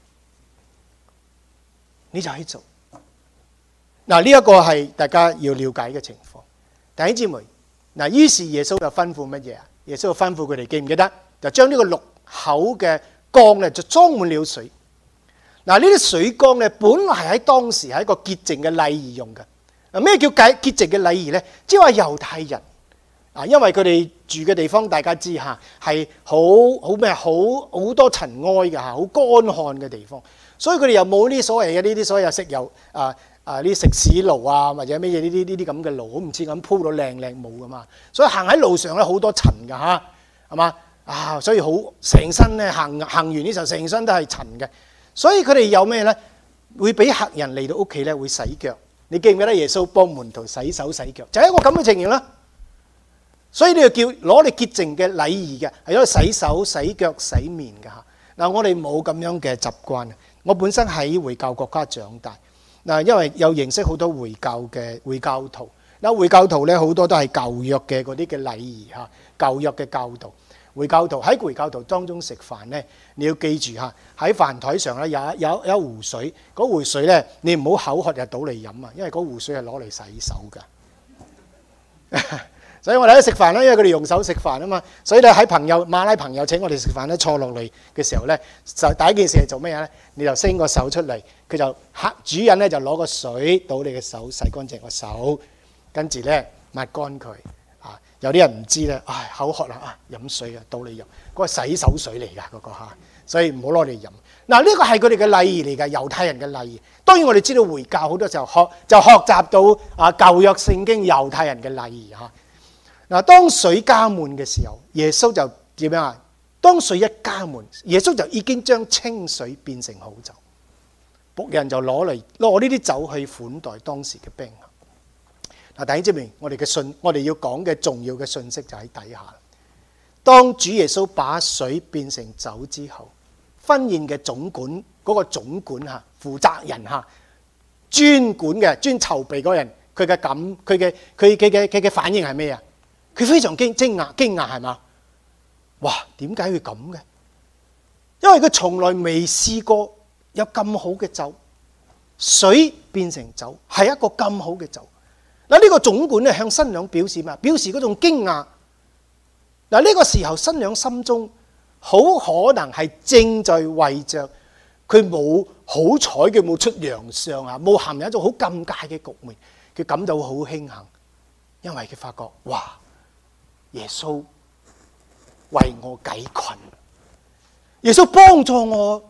你就去做。嗱，呢一個係大家要了解嘅情況。弟兄姊妹，嗱，於是耶穌就吩咐乜嘢啊？耶穌就吩咐佢哋，記唔記得？就將呢個六口嘅缸咧，就裝滿了水。嗱，呢啲水缸咧，本來喺當時係一個潔淨嘅禮儀用嘅。啊，咩叫潔潔淨嘅禮儀咧？即係話猶太人。啊，因為佢哋住嘅地方，大家知嚇係好好咩好好多塵埃嘅嚇，好乾旱嘅地方，所以佢哋又冇呢啲所謂嘅呢啲所謂食油啊啊呢啲食屎爐啊，或者咩嘢呢啲呢啲咁嘅爐，好唔似咁鋪到靚靚冇噶嘛，所以行喺路上咧好多塵㗎嚇，係嘛啊，所以好成身咧行行完呢時候成身都係塵嘅，所以佢哋有咩咧？會俾客人嚟到屋企咧會洗腳，你記唔記得耶穌幫門徒洗手洗腳？就係一個咁嘅情形啦。所以你就叫攞嚟潔淨嘅禮儀嘅，係攞嚟洗手、洗腳、洗面嘅嚇。嗱，我哋冇咁樣嘅習慣。我本身喺回教國家長大，嗱，因為有認識好多回教嘅回教徒。嗱，回教徒咧好多都係舊約嘅嗰啲嘅禮儀嚇，舊約嘅教導。回教徒喺回教徒當中食飯咧，你要記住嚇，喺飯台上咧有有有一壺水，嗰壺水咧你唔好口渴就倒嚟飲啊，因為嗰壺水係攞嚟洗手㗎。所以我哋喺食飯咧，因為佢哋用手食飯啊嘛，所以咧喺朋友馬拉朋友請我哋食飯咧，坐落嚟嘅時候咧，就第一件事係做咩咧？你就伸個手出嚟，佢就客主人咧就攞個水倒你嘅手，洗乾淨個手，跟住咧抹乾佢。啊，有啲人唔知咧，唉口渴啦啊，飲水啊，倒你飲，嗰個洗手水嚟㗎嗰個嚇，所以唔好攞嚟飲。嗱，呢個係佢哋嘅禮儀嚟㗎，猶太人嘅禮儀。當然我哋知道回教好多時候學就學習到啊舊約聖經猶太人嘅禮儀嚇。嗱，當水加滿嘅時候，耶穌就點樣啊？當水一加滿，耶穌就已經將清水變成好酒，僕人就攞嚟攞呢啲酒去款待當時嘅賓客。嗱，弟兄姊妹，我哋嘅信，我哋要講嘅重要嘅信息就喺底下。當主耶穌把水變成酒之後，婚宴嘅總管嗰、嗰個總管嚇，負責人嚇，專管嘅專籌備嗰人，佢嘅感，佢嘅佢佢嘅佢嘅反應係咩啊？佢非常驚驚訝，驚訝係嘛？哇！點解會咁嘅？因為佢從來未試過有咁好嘅酒，水變成酒係一個咁好嘅酒。嗱，呢個總管咧向新娘表示咩？表示嗰種驚訝。嗱，呢個時候新娘心中好可能係正在為着佢冇好彩嘅冇出洋相啊，冇陷入一種好尷尬嘅局面，佢感到好慶幸，因為佢發覺哇！耶穌為我解困，耶穌幫助我，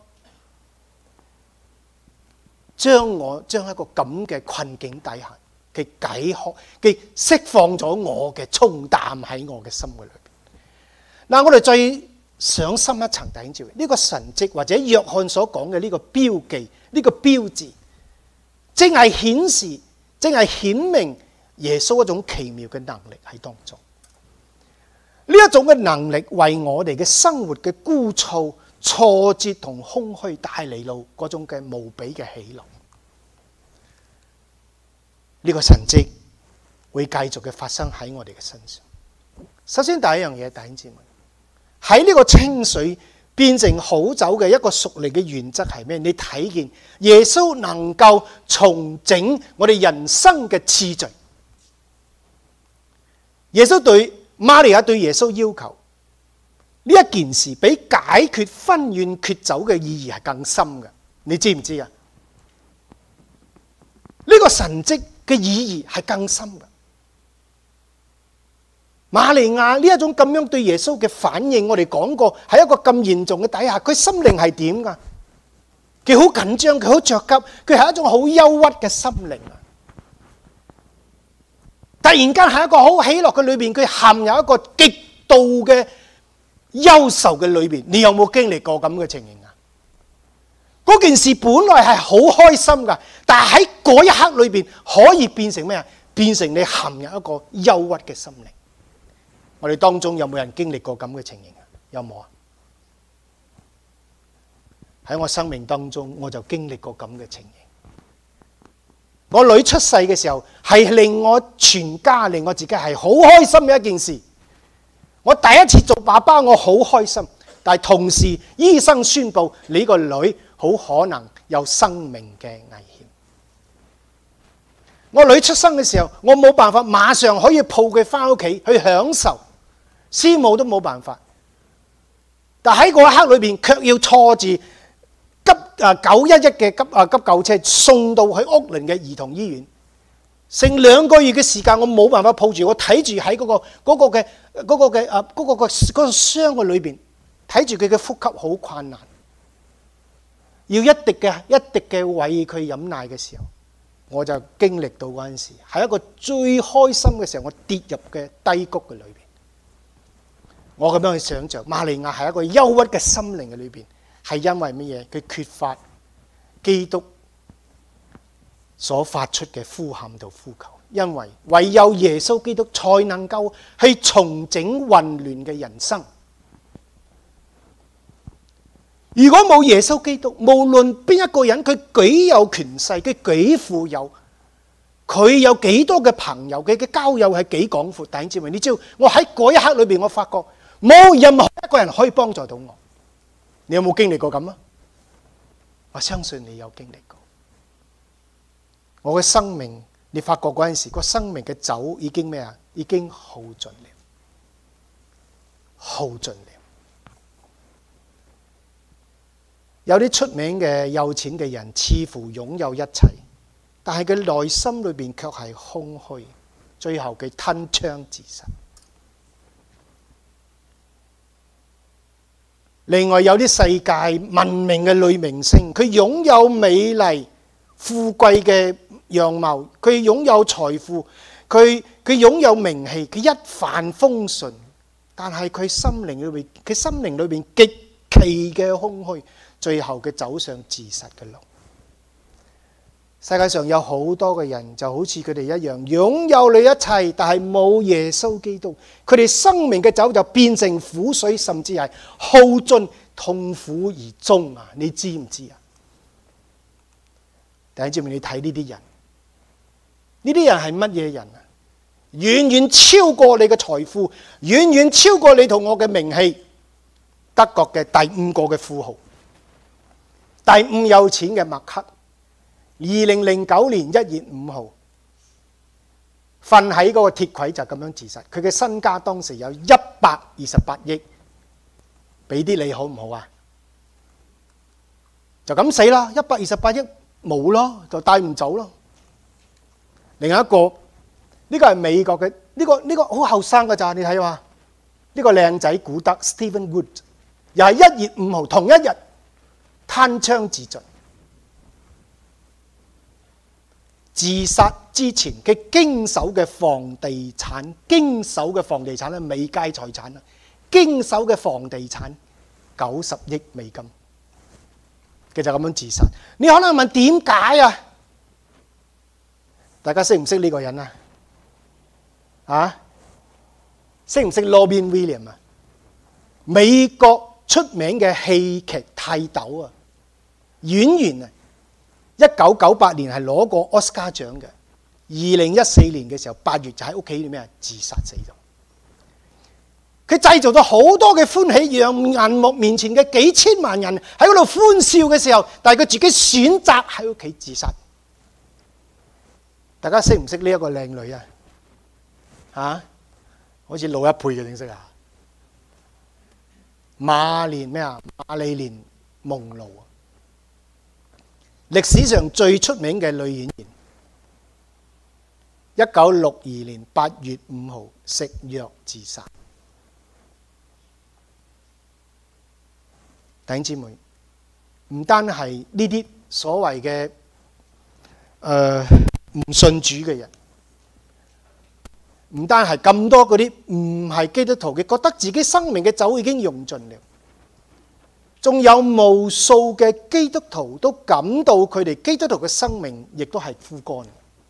將我將一個咁嘅困境底下嘅解開，嘅釋放咗我嘅重擔喺我嘅心嘅裏邊。嗱，我哋再上深一層弟兄姊妹，呢個神蹟或者約翰所講嘅呢個標記，呢個標誌，正係顯示，正係顯明耶穌一種奇妙嘅能力喺當中。呢一種嘅能力為我哋嘅生活嘅枯燥、挫折同空虛帶嚟到嗰種嘅無比嘅喜樂。呢個神蹟會繼續嘅發生喺我哋嘅身上。首先第一樣嘢，弟兄姊妹，喺呢個清水變成好酒嘅一個屬靈嘅原則係咩？你睇見耶穌能夠重整我哋人生嘅次序。 耶穌對瑪利亞對耶穌要求呢一件事，比解決婚宴缺酒嘅意義係更深嘅。你知唔知啊？呢個神蹟嘅意義係更深嘅。瑪利亞呢一種咁樣對耶穌嘅反應，我哋講過喺一個咁嚴重嘅底下，佢心靈係點噶？佢好緊張，佢好着急，佢係一種好憂鬱嘅心靈啊！突然間喺一個好喜樂嘅裏邊，佢陷入一個極度嘅憂愁嘅裏邊。你有冇經歷過咁嘅情形啊？嗰件事本來係好開心噶，但係喺嗰一刻裏邊可以變成咩啊？變成你陷入一個憂鬱嘅心靈。我哋當中有冇人經歷過咁嘅情形啊？有冇啊？喺我生命當中，我就經歷過咁嘅情形。我女出世嘅時候，係令我全家、令我自己係好開心嘅一件事。我第一次做爸爸，我好開心。但係同時，醫生宣布你個女好可能有生命嘅危險。我女出生嘅時候，我冇辦法馬上可以抱佢翻屋企去享受，師母都冇辦法。但喺嗰一刻裏邊，卻要坐住急啊九一一嘅急啊急救車送到去屋崙嘅兒童醫院，成兩個月嘅時間，我冇辦法抱住，我睇住喺嗰個嗰個嘅嗰個嘅啊嗰個個嗰個箱嘅裏邊，睇住佢嘅呼吸好困難，要一滴嘅一滴嘅餵佢飲奶嘅時候，我就經歷到嗰陣時，係一個最開心嘅時候，我跌入嘅低谷嘅裏邊。我咁樣去想像，瑪利亞係一個憂鬱嘅心靈嘅裏邊，係因為乜嘢？佢缺乏基督所發出嘅呼喊同呼求，因為唯有耶穌基督才能夠去重整混亂嘅人生。如果冇耶穌基督，無論邊一個人，佢幾有權勢，佢幾富有，佢有幾多嘅朋友，佢嘅交友係幾廣闊。弟兄姊妹，你知道我喺嗰一刻裏邊，我發覺冇任何一個人可以幫助到我。你有冇經歷過咁啊？我相信你有經歷過。我嘅生命，你發覺嗰陣時，個生命嘅酒已經咩啊？已經耗盡了，耗盡了。有啲出名嘅有錢嘅人，似乎擁有一切，但係佢內心裏邊卻係空虛，最後佢吞槍自殺。另外有啲世界聞名嘅女明星，佢擁有美麗、富貴嘅樣貌，佢擁有財富，佢佢擁有名氣，佢一帆風順，但係佢心靈裏邊，佢心靈裏邊極其嘅空虛。最後佢走上自殺嘅路。世界上有好多嘅人就好似佢哋一樣，擁有你一切，但係冇耶穌基督，佢哋生命嘅酒就變成苦水，甚至係耗盡，痛苦而終啊！你知唔知啊？弟兄姊妹，你睇呢啲人，呢啲人係乜嘢人啊？遠遠超過你嘅財富，遠遠超過你同我嘅名氣。德國嘅第五個嘅富豪，第五有錢嘅默克，二零零九年一月五號瞓喺嗰個鐵軌就咁樣自殺。佢嘅身家當時有一百二十八億，俾啲你好唔好啊？就咁死啦！一百二十八億冇咯，就帶唔走咯。另一個呢個係美國嘅，呢個呢個好後生㗎咋？你睇下呢個靚仔古德 Stephen Wood， 又係一月五號同一日攤槍自盡。自殺之前佢經手嘅房地產，經手嘅房地產咧，美佳財產啦，經手嘅房地產九十億美金，佢就咁樣自殺。你可能問點解啊？大家識唔識呢個人啊？啊？識唔識 Robin Williams 啊？美國出名嘅戲劇泰斗啊，演員啊，一九九八年係攞過奧斯卡獎嘅，二零一四年嘅時候八月就喺屋企裏面自殺死咗。佢製造咗好多嘅歡喜，讓銀幕面前嘅幾千萬人喺嗰度歡笑嘅時候，但係佢自己選擇喺屋企自殺。大家識唔識呢一個靚女啊？嚇？ 好似老一輩嘅認識啊。馬連咩啊？瑪麗蓮夢露啊，歷史上最出名嘅女演員。一九六二年八月五號食藥自殺。弟兄姊妹，唔單係呢啲所謂嘅誒唔信主嘅人，唔單係咁多嗰啲唔係基督徒嘅，覺得自己生命嘅酒已經用盡了，仲有無數嘅基督徒都感到佢哋基督徒嘅生命亦都係枯乾。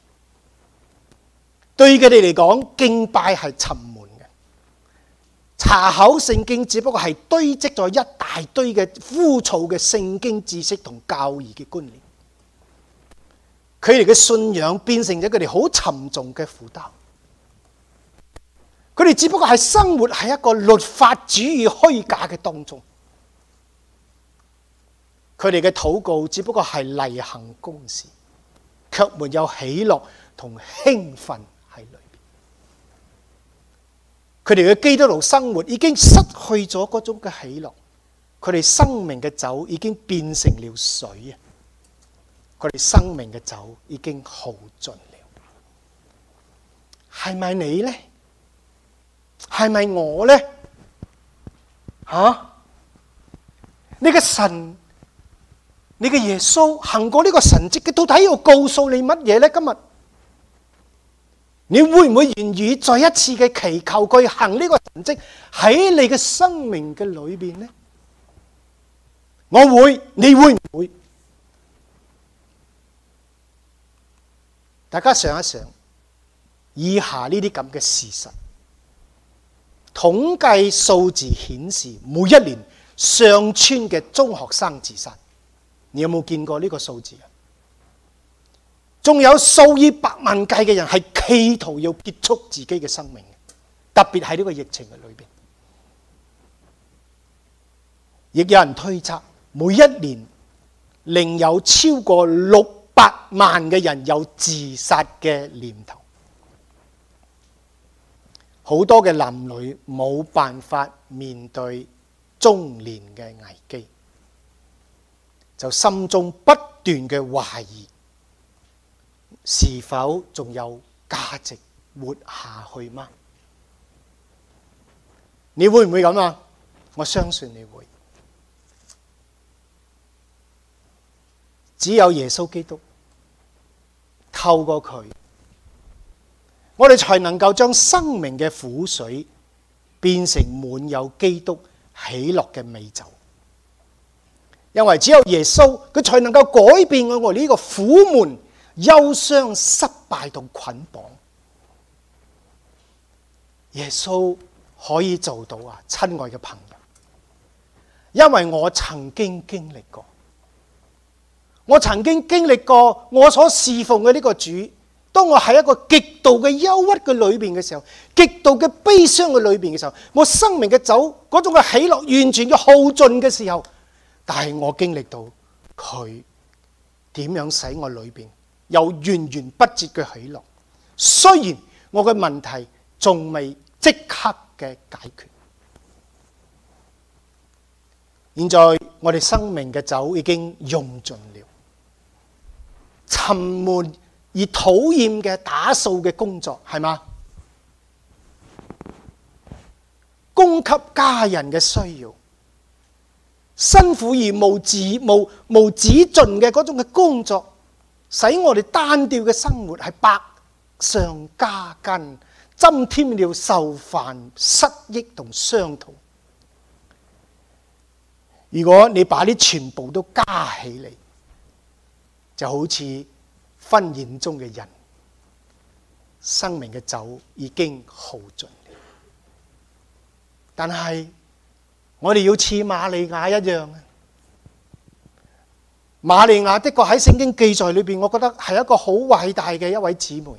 對佢哋嚟講，敬拜係沉悶嘅，查考聖經只不過係堆積咗一大堆嘅枯燥嘅聖經知識同教義嘅觀念。佢哋嘅信仰變成咗佢哋好沉重嘅負擔。佢哋只不過係生活喺一個律法主義虛假嘅當中。佢哋嘅禱告只不過係例行公事，卻沒有喜樂同興奮喺裏邊。佢哋嘅基督徒生活已經失去咗嗰種嘅喜樂，佢哋生命嘅酒已經變成了水啊！佢哋生命嘅酒已經耗盡了。係咪你呢？係咪我呢？吓、啊？你嘅神，你嘅耶穌行過呢個神蹟，佢到底要告訴你乜嘢呢？今日你會唔會願意再一次嘅祈求佢行呢個神蹟喺你嘅生命嘅裏邊呢？我會，你會唔會？大家想一想，以下呢啲咁嘅事實，統計數字顯示，每一年上村嘅中學生自殺，你有冇見過呢個數字啊？仲有數以百萬計嘅人係企圖要結束自己嘅生命，特別喺呢個疫情嘅裏邊，亦有人推測，每一年另有超過六百萬嘅人有自殺嘅念頭。好多嘅男女冇辦法面對中年嘅危機，就心中不斷嘅懷疑，是否仲有價值活下去嗎？你會唔會咁啊？我相信你會。只有耶穌基督透過佢，我哋才能夠將生命嘅苦水變成滿有基督喜樂嘅美酒。因為只有耶穌，佢才能夠改變我哋呢個苦悶、憂傷、失敗同捆綁。耶穌可以做到啊，親愛嘅朋友，因為我曾經經歷過。我曾經經歷過我所侍奉嘅呢個主，當我喺一個極度嘅憂鬱嘅裏邊嘅時候，極度嘅悲傷嘅裏邊嘅時候，我生命嘅酒嗰種嘅喜樂完全嘅耗盡嘅時候，但係我經歷到佢點樣使我裏邊有源源不絕嘅喜樂。雖然我嘅問題仲未即刻嘅解決，現在我哋生命嘅酒已經用盡了。沉悶而討厭嘅打掃嘅工作，係嘛？供給家人嘅需要，辛苦而無止無無止盡嘅嗰種嘅工作，使我哋單調嘅生活係百上加斤，增添了愁煩、失憶同傷痛。如果你把呢全部都加起嚟，就好似婚宴中嘅人，生命嘅酒已經耗盡了。但係我哋要似瑪利亞一樣，瑪利亞的確喺聖經記載裏邊，我覺得係一個好偉大嘅一位姊妹。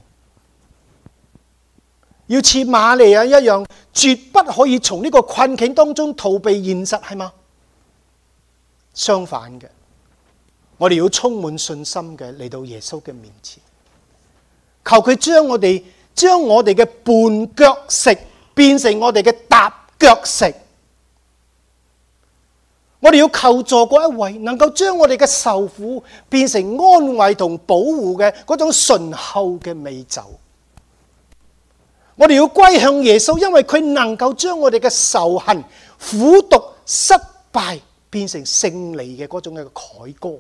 要似瑪利亞一樣，絕不可以從呢個困境當中逃避現實，係嗎？相反嘅，我哋要充滿信心嘅嚟到耶穌嘅面前，求佢將我哋將我哋嘅絆腳石變變成我哋嘅踏腳石。我哋要求助嗰一位，能夠將我哋嘅受苦變成安慰同保護嘅嗰種醇厚嘅美酒。我哋要歸向耶穌，因為佢能夠將我哋嘅仇恨、苦毒、失敗變成勝利嘅嗰種嘅凱歌。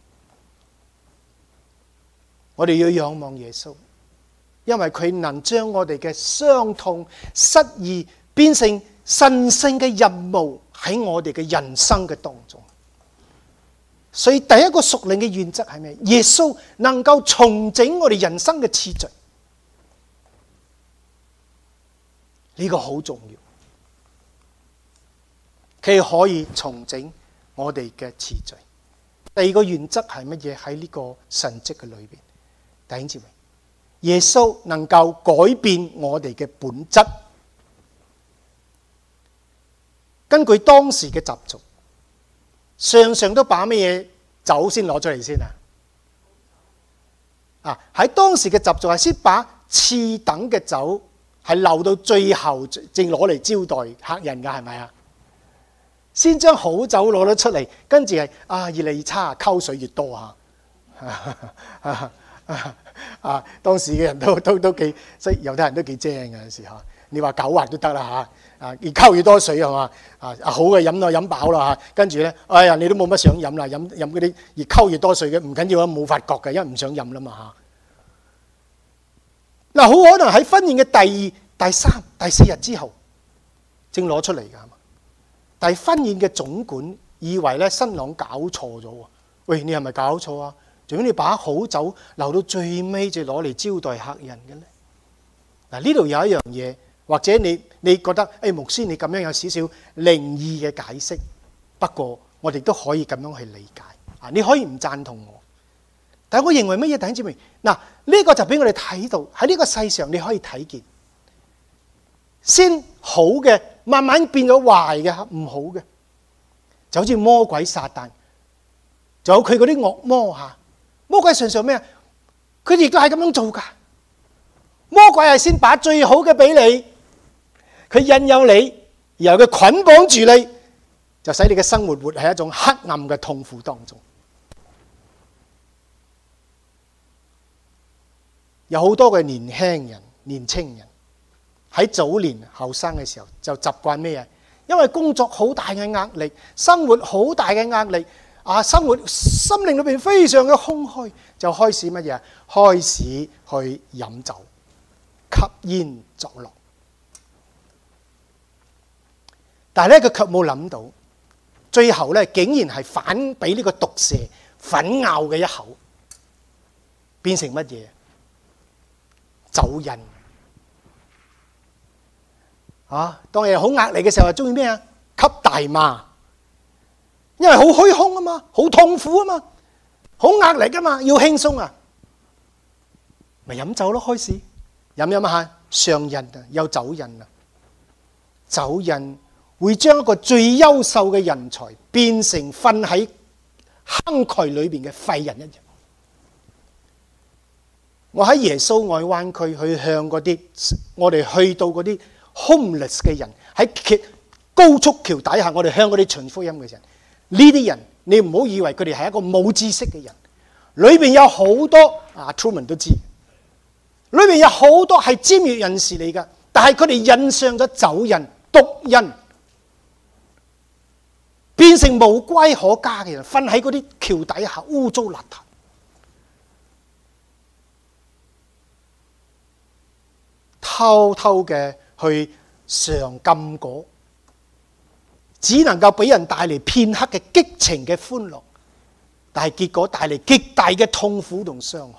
我哋要仰望耶穌，因為佢能將我哋嘅傷痛、失意變成神聖嘅任務喺我哋嘅人生嘅當中。所以第一個屬靈嘅原則係咩？耶穌能夠重整我哋人生嘅次序，呢個好重要。佢可以重整我哋嘅次序。第二個原則係乜嘢？喺呢個神蹟嘅裏邊，弟兄姊妹，耶穌能夠改變我哋嘅本質。根據當時嘅習俗，常常都把乜嘢酒先攞出嚟先啊？啊，喺當時嘅習俗係先把次等嘅酒係留到最後，正攞嚟招待客人㗎，係咪啊？先將好酒攞咗出嚟，跟住係啊，越嚟越差，溝水越多啊！啊啊啊！當時嘅人都都都幾，所以猶太人都幾精嘅有時嚇。你話狡猾都得啦嚇，啊越溝越多水係嘛？啊好嘅飲咯，飲飽啦嚇，跟住咧，哎呀你都冇乜想飲啦，飲飲嗰啲越溝越多水嘅，唔緊要啊，冇發覺嘅，因為唔想飲啦嘛嚇。嗱，好可能喺婚宴嘅第二、第三、第四日之後，正攞出嚟㗎係嘛？但係婚宴嘅總管以為咧新郎搞錯咗喎，喂你係咪搞錯啊？仲要你把好酒留到最尾就攞嚟招待客人嘅咧？嗱，呢度有一樣嘢，或者你你覺得誒、哎、牧師你咁樣有少少靈異嘅解釋，不過我哋都可以咁樣去理解啊。你可以唔贊同我，但係我認為乜嘢弟兄姊妹？嗱，呢個就俾我哋睇到喺呢個世上你可以睇見，先好嘅慢慢變咗壞嘅，唔好嘅就好似魔鬼撒旦，仲有佢嗰啲惡魔嚇。魔鬼常常咩啊？佢亦都係咁樣做噶。魔鬼係先把最好嘅俾你，佢引誘你，然後佢捆綁住你，就使你嘅生活活喺一種黑暗嘅痛苦當中。有好多嘅年輕人、年青人喺早年後生嘅時候就習慣咩啊？因為工作好大嘅壓力，生活好大嘅壓力。啊！生活心靈裏邊非常嘅空虛，就開始乜嘢？開始去飲酒、吸煙作樂。但係咧，佢卻冇諗到，最後咧竟然係反俾呢個毒蛇反咬嘅一口，變成乜嘢？酒癮。啊！當日好壓力嘅時候，中意咩啊？吸大麻。因為好虛空啊嘛，好痛苦啊嘛，好壓力啊嘛，要輕鬆啊，咪飲酒咯，開始飲飲下上癮啊，有酒癮啊，酒癮會將一個最優秀嘅人才變成瞓喺坑渠裏邊嘅廢人一樣。我喺耶穌愛灣區去向嗰啲我哋去到嗰啲 homeless 嘅人，喺高速橋底下，我哋向嗰啲傳福音嘅人。呢啲人，你唔好以為佢哋係一個冇知識嘅人，裏邊有好多啊 Truman 都知，裏邊有好多係專業人士嚟噶，但係佢哋印上咗酒癮、毒癮，變成無歸可家嘅人，瞓喺嗰啲橋底下，污糟邋遢，偷偷嘅去嘗禁果。只能夠俾人帶嚟片刻嘅激情嘅歡樂，但係結果帶嚟極大嘅痛苦同傷害。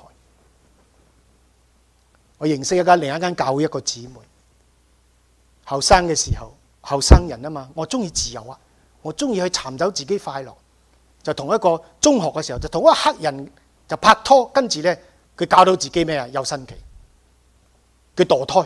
我認識一間另一間教會一個姊妹，後生嘅時候，後生人啊嘛，我中意自由啊，我中意去尋找自己快樂，就同一個中學嘅時候，就同一個黑人就拍拖，跟住咧佢搞到自己咩啊？有身期，佢墮胎，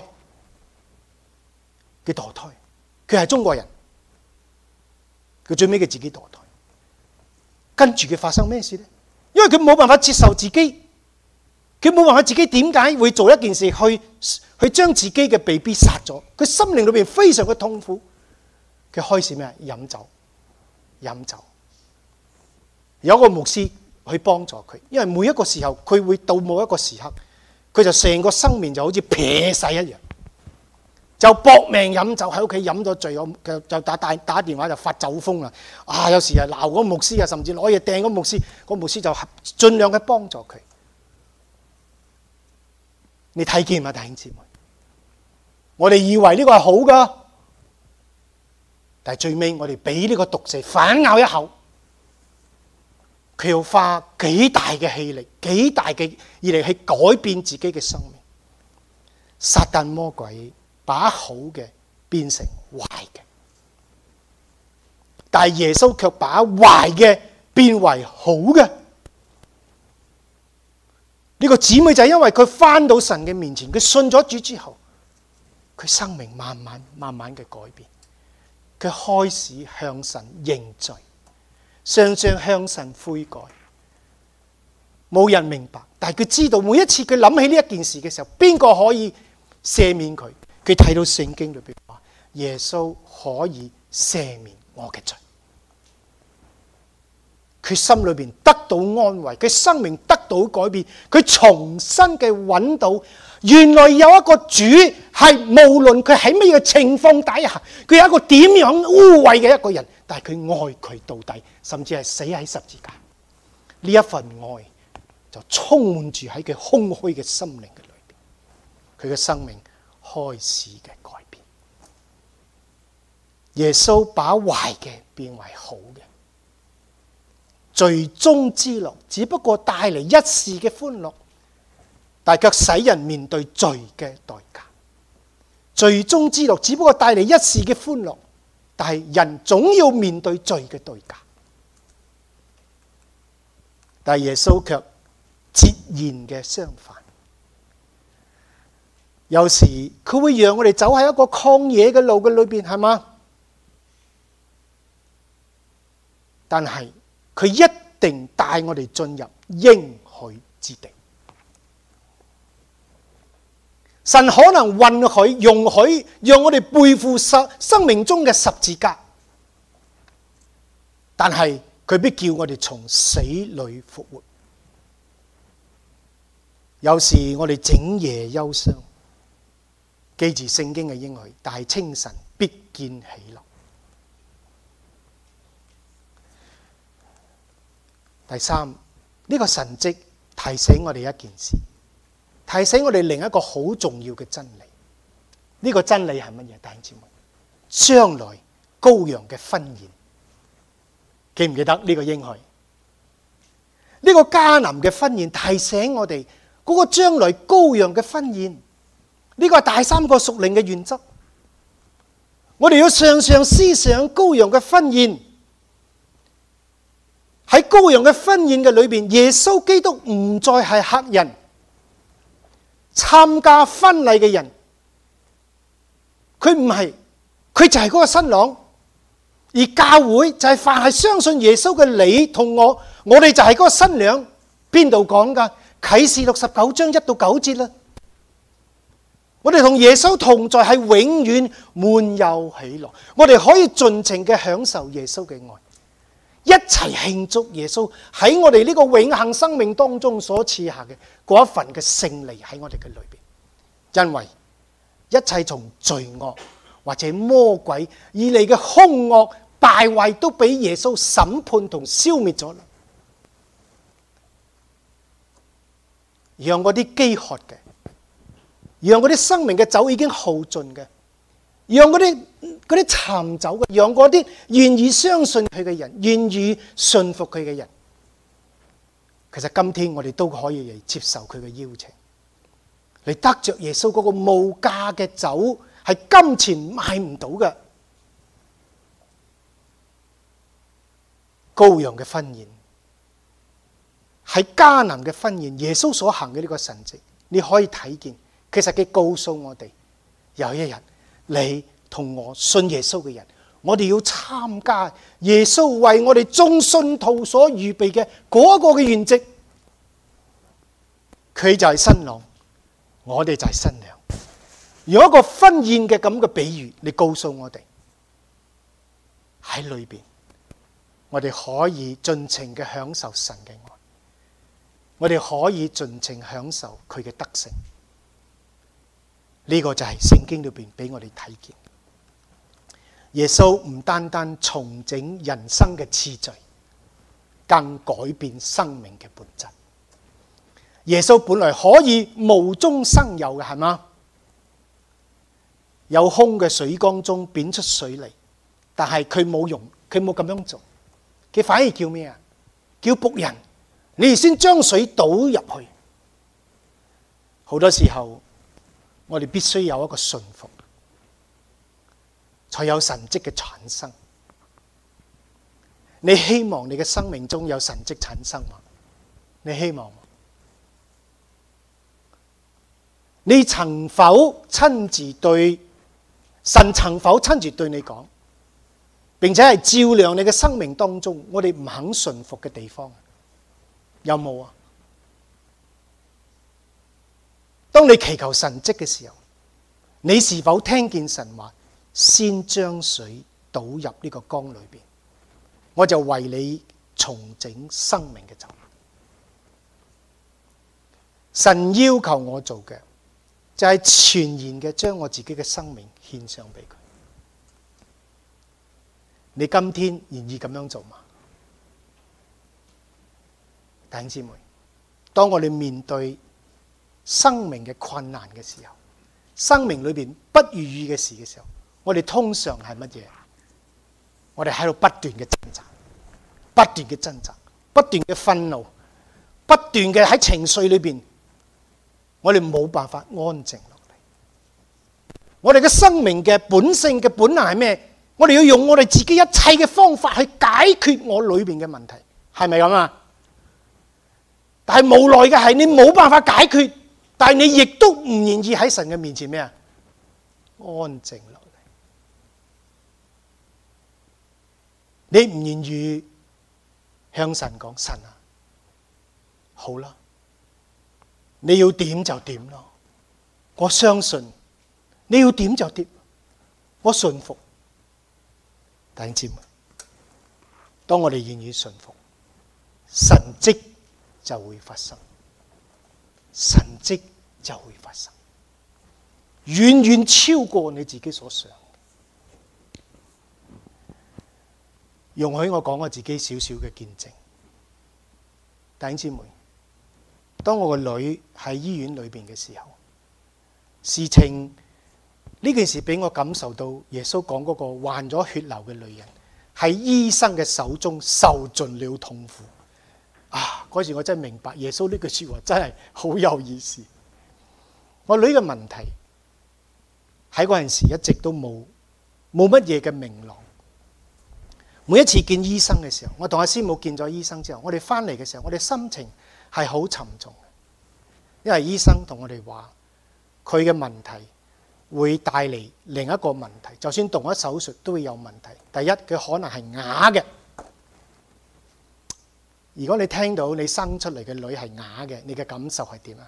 佢墮胎，佢係中國人。佢最尾佢自己墮胎，跟住佢發生咩事呢？因為佢冇辦法接受自己佢冇辦法自己點解會做一件事去去將自己嘅 B B 殺咗，佢心靈裏邊非常嘅痛苦。佢開始咩？飲酒，飲酒。有一個牧師去幫助佢，因為每一個時候佢會到某一個時刻，佢就成個生命就好似撇晒一樣，就搏命飲酒，喺屋企飲咗醉，就就打打打電話就發酒瘋啦。啊，有時係鬧嗰個牧師啊，甚至攞嘢掟嗰個牧師，個牧師就盡量去幫助佢。你睇見嘛，弟兄姊妹？我哋以為呢個係好噶，但係最尾我哋俾呢個毒蛇反咬一口，佢要花幾大嘅氣力、幾大嘅毅力去改變自己嘅生命。撒旦魔鬼把好嘅變成壞嘅，但係耶穌卻把壞嘅變為好嘅。呢個姊妹就係因為佢返到神嘅面前，佢信咗主之後，佢生命慢慢慢慢嘅改變，佢開始向神認罪，常常向神悔改。冇人明白，但係佢知道每一次佢諗起呢一件事嘅時候，邊個可以赦免佢？佢睇到聖經裏邊話，耶穌可以赦免我嘅罪。佢心裏邊得到安慰，佢生命得到改變，佢重新嘅揾到原來有一個主係無論佢喺咩嘅情況底下，佢有一個點樣污穢嘅一個人，但係佢愛佢到底，甚至係死喺十字架。呢一份愛就充滿住喺佢空虛嘅心靈嘅裏邊，佢嘅生命開始嘅改變。耶穌把壞嘅變為好嘅。罪中之樂只不過帶嚟一時嘅歡樂，但卻使人面對罪嘅代價。罪中之樂只不過帶嚟一時嘅歡樂，但係人總要面對罪嘅代價。但係耶穌卻截然嘅相反，有時佢會讓我哋走喺一個曠野嘅路嘅裏邊，係嘛？但係佢一定帶我哋進入應許之地。神可能允許、容許，讓我哋背負生生命中嘅十字架，但係佢必叫我哋從死裏復活。有時我哋整夜憂傷，記住聖經嘅應許，但係清晨必見喜樂。第三，呢個神蹟提醒我哋一件事，提醒我哋另一個好重要嘅真理。呢個真理係乜嘢？弟兄姊妹，將來羔羊嘅婚宴，記唔記得呢個應許？呢個迦南嘅婚宴提醒我哋嗰個將來羔羊嘅婚宴，呢個係第三個屬靈嘅原則。我哋要常常思想羔羊嘅婚宴。喺羔羊嘅婚宴嘅裏邊，耶穌基督唔再係客人，參加婚禮嘅人，佢唔係，佢就係嗰個新郎。而教會就係凡係相信耶穌嘅你同我，我哋就係嗰個新娘。邊度講噶？啟示六十九章一到九節啦。我哋同耶穌同在，係永遠滿有喜樂，我哋可以盡情嘅享受耶穌嘅愛。一齊慶祝耶穌喺我哋呢個永恆生命當中所賜下嘅嗰一份嘅勝利喺我哋嘅裏邊，因為一切從罪惡或者魔鬼而嚟嘅兇惡敗壞都俾耶穌審判同消滅咗啦。讓嗰啲飢渴嘅，讓嗰啲生命嘅酒已經耗盡嘅，讓嗰啲嗰啲尋酒嘅，讓嗰啲願意相信佢嘅人，願意信服佢嘅人，其實今天我哋都可以嚟接受佢嘅邀請，嚟得着耶穌嗰個無價嘅酒，係金錢買唔到嘅羔羊嘅婚宴，係迦南嘅婚宴。耶穌所行嘅呢個神蹟，你可以睇見，其實佢告訴我哋，有一日你同我信耶穌嘅人，我哋要參加耶穌為我哋眾信徒所預備嘅嗰個嘅筵席。 佢就係新郎，我哋就係新娘。用一個婚宴嘅咁嘅比喻，你告訴我哋喺裏邊，我哋可以盡情嘅享受神嘅愛，我哋可以盡情享受佢嘅德性。呢個就係聖經裏邊俾我哋睇見，耶穌唔單單重整人生嘅次序，更改變生命嘅本質。耶穌本來可以無中生有嘅，係嗎？有空嘅水缸中變出水嚟，但係佢冇用，佢冇咁樣做，佢反而叫咩啊？叫僕人，你哋先將水倒入去。好多時候，我哋必須有一個順服，才有神蹟嘅產生。你希望你嘅生命中有神蹟產生嗎？你希望嗎？你曾否親自對神曾否親自對你講，並且係照亮你嘅生命當中，我哋唔肯順服嘅地方，有冇啊？當你祈求神蹟嘅時候，你是否聽見神話，先將水倒入呢個缸裏邊，我就為你重整生命嘅走。神要求我做嘅就係全然嘅將我自己嘅生命獻上俾佢。你今天願意咁樣做嗎？弟兄姊妹，當我哋面對生命嘅困難嘅時候，生命裏邊不如意嘅事嘅時候，我哋通常係乜嘢？我哋喺度不斷嘅掙扎，不斷嘅掙扎，不斷嘅憤怒，不斷嘅喺情緒裏邊，我哋冇辦法安靜落嚟。我哋嘅生命嘅本性嘅本能係咩？我哋要用我哋自己一切嘅方法去解決我裏邊嘅問題，係咪咁啊？但係無奈嘅係你冇辦法解決，但係你亦都唔願意喺神嘅面前咩啊？安靜落嚟。你唔願意向神講，神啊，好啦，你要點就點咯，我相信你要點就點，我信服。弟兄姊妹，當我哋願意信服，神蹟就會發生，神蹟就會發生，遠遠超過你自己所想。容許我講我自己少少嘅見證。弟兄姊妹，當我個女喺醫院裏邊嘅時候，事情呢件事俾我感受到耶穌講嗰個患咗血流嘅女人喺醫生嘅手中受盡了痛苦。啊！嗰時我真係明白耶穌呢句說話真係好有意思。我女嘅問題喺嗰陣時一直都冇冇乜嘢嘅明朗。每一次見醫生嘅時候，我同阿師母見咗醫生之後，我哋翻嚟嘅時候，我哋心情係好沉重嘅，因為醫生同我哋話佢嘅問題會帶嚟另一個問題，就算動咗手術都會有問題。第一，佢可能係啞嘅。如果你聽到你生出嚟嘅女係啞嘅，你嘅感受係點啊？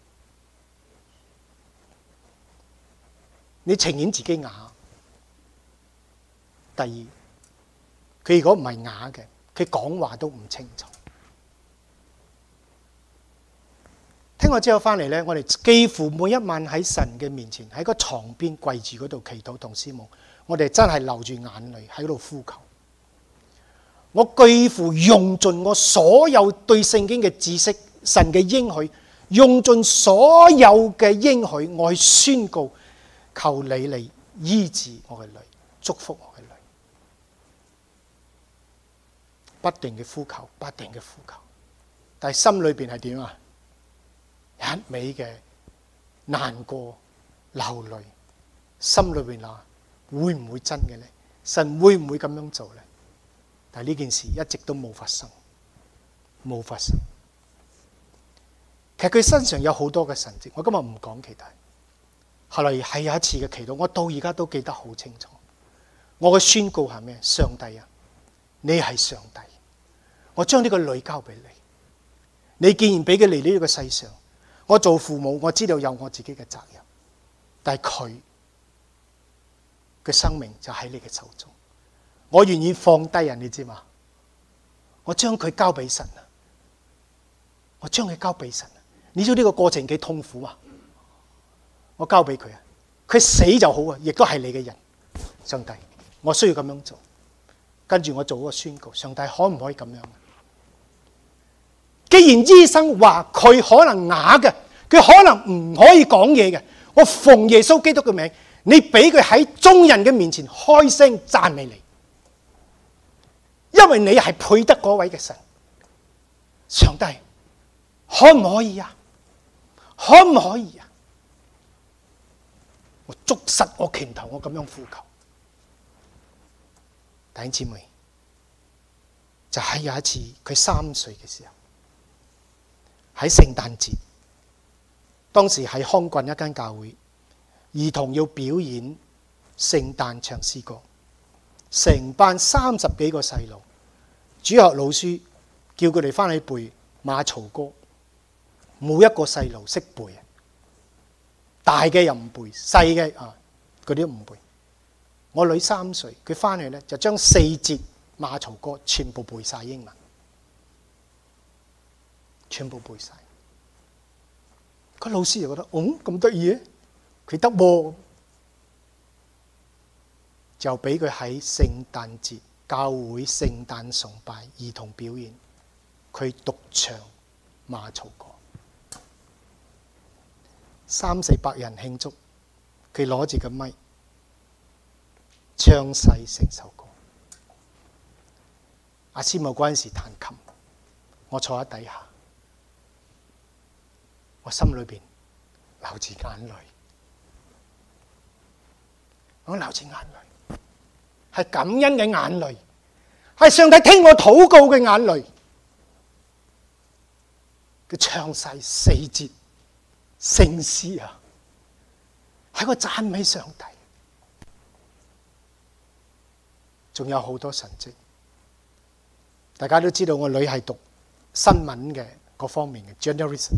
你情願自己啞。第二，佢如果唔係啞嘅，佢講話都唔清楚。聽我之後翻嚟咧，我哋幾乎每一晚喺神嘅面前，喺個床邊跪住嗰度祈禱同師母，我哋真係流住眼淚喺度呼求。我幾乎用盡我所有對聖經嘅知識，神嘅應許，用盡所有嘅應許，我去宣告，求你嚟醫治我嘅女，祝福我嘅女。不斷嘅呼求，不斷嘅呼求，但係心裏邊係點啊？一味嘅難過、流淚，心裏邊話會唔會真嘅咧？神會唔會咁樣做咧？但係呢件事一直都冇發生，冇發生。其實佢身上有好多嘅神蹟，我今日唔講其他。後來係有一次嘅祈禱，我到而家都記得好清楚。我嘅宣告係咩？上帝啊，你係上帝，我將呢個女交俾你。你既然俾佢嚟呢個世上， 我做父母，我知道有我自己嘅責任，但係佢嘅生命就喺你嘅手中，我願意放低人，你知嘛？我將佢交俾神啊！我將佢交俾神啊！你知道呢個過程幾痛苦啊？我交俾佢啊！佢死就好啊，亦都係你嘅人。上帝，我需要咁樣做。跟住我做嗰個宣告，上帝可唔可以咁樣？既然醫生話佢可能啞嘅，佢可能唔可以講嘢嘅，我奉耶穌基督嘅名，你俾佢喺眾人嘅面前開聲讚美你，因為你係配得嗰位嘅神。上帝，可唔可以啊？可唔可以啊？我捉實我拳頭，我咁樣呼求。弟兄姊妹，就喺有一次佢三歲嘅時候，喺聖誕節，當時喺康郡一間教會，兒童要表演聖誕唱詩歌，成班三十幾個細路，主日老師叫佢哋翻去背馬槽歌，每一個細路識背啊，大嘅又唔背，細嘅啊嗰啲唔背。我女三歲，佢翻去咧就將四節馬槽歌全部背晒英文，全部背晒。個老師就覺得，嗯，咁得意嘅，佢得喎，就俾佢喺聖誕節教會聖誕崇拜兒童表演，佢獨唱馬槽歌，三四百人慶祝，佢攞住個咪唱晒成首歌。阿師母嗰陣時彈琴，我坐喺底下，我心裏邊流住眼淚，我流住眼淚，係感恩嘅眼淚，係上帝聽我禱告嘅眼淚。佢唱晒四節聖詩啊，係個讚美上帝。仲有好多神蹟，大家都知道我女係讀新聞嘅各方面嘅 journalism。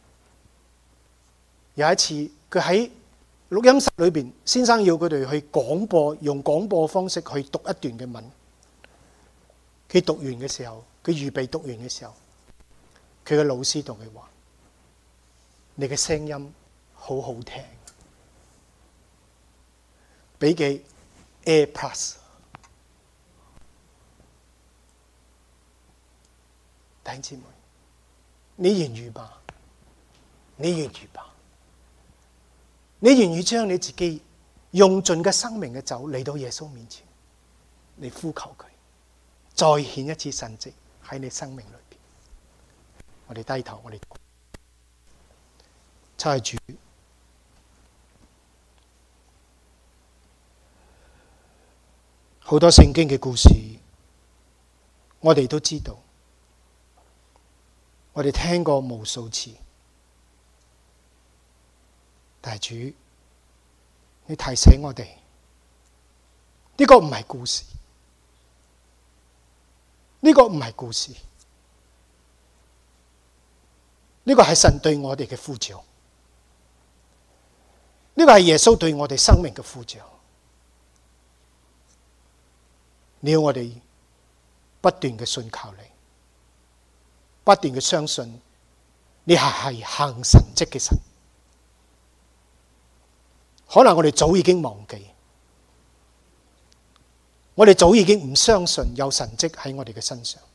有一次佢喺錄音室裏邊，先生要佢哋去廣播，用廣播方式去讀一段嘅文。佢讀完嘅時候，佢預備讀完嘅時候，佢嘅老師同佢話：你嘅聲音好好聽，俾佢 A plus。弟兄姊妹，你願意吧？你願意吧？你願意將你自己用盡嘅生命嘅酒嚟到耶穌面前，你呼求佢，再顯一次神蹟喺你生命裏邊。我哋低頭，我哋差主，好多聖經嘅故事，我哋都知道。我哋聽過無數次，但係主，你提醒我哋，呢個唔係故事，呢個唔係故事，呢個係神對我哋嘅呼召，呢個係耶穌對我哋生命嘅呼召。你要我哋不斷嘅信靠你，不斷嘅相信你係係行神蹟嘅神。可能我哋早已經忘記，我哋早已經唔相信有神蹟喺我哋嘅身上。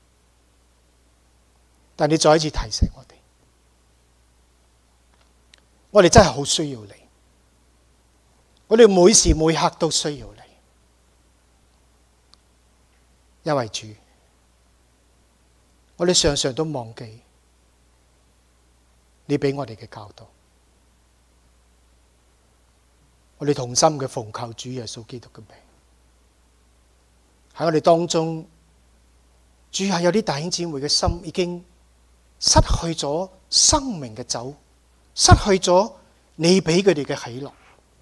但你再一次提醒我哋，我哋真係好需要你，我哋每時每刻都需要你，因為主，我哋常常都忘記你俾我哋嘅教導。我哋同心嘅奉靠主耶穌基督嘅名，喺我哋當中，主係有啲弟兄姊妹嘅心已經失去咗生命嘅酒，失去咗你俾佢哋嘅喜樂。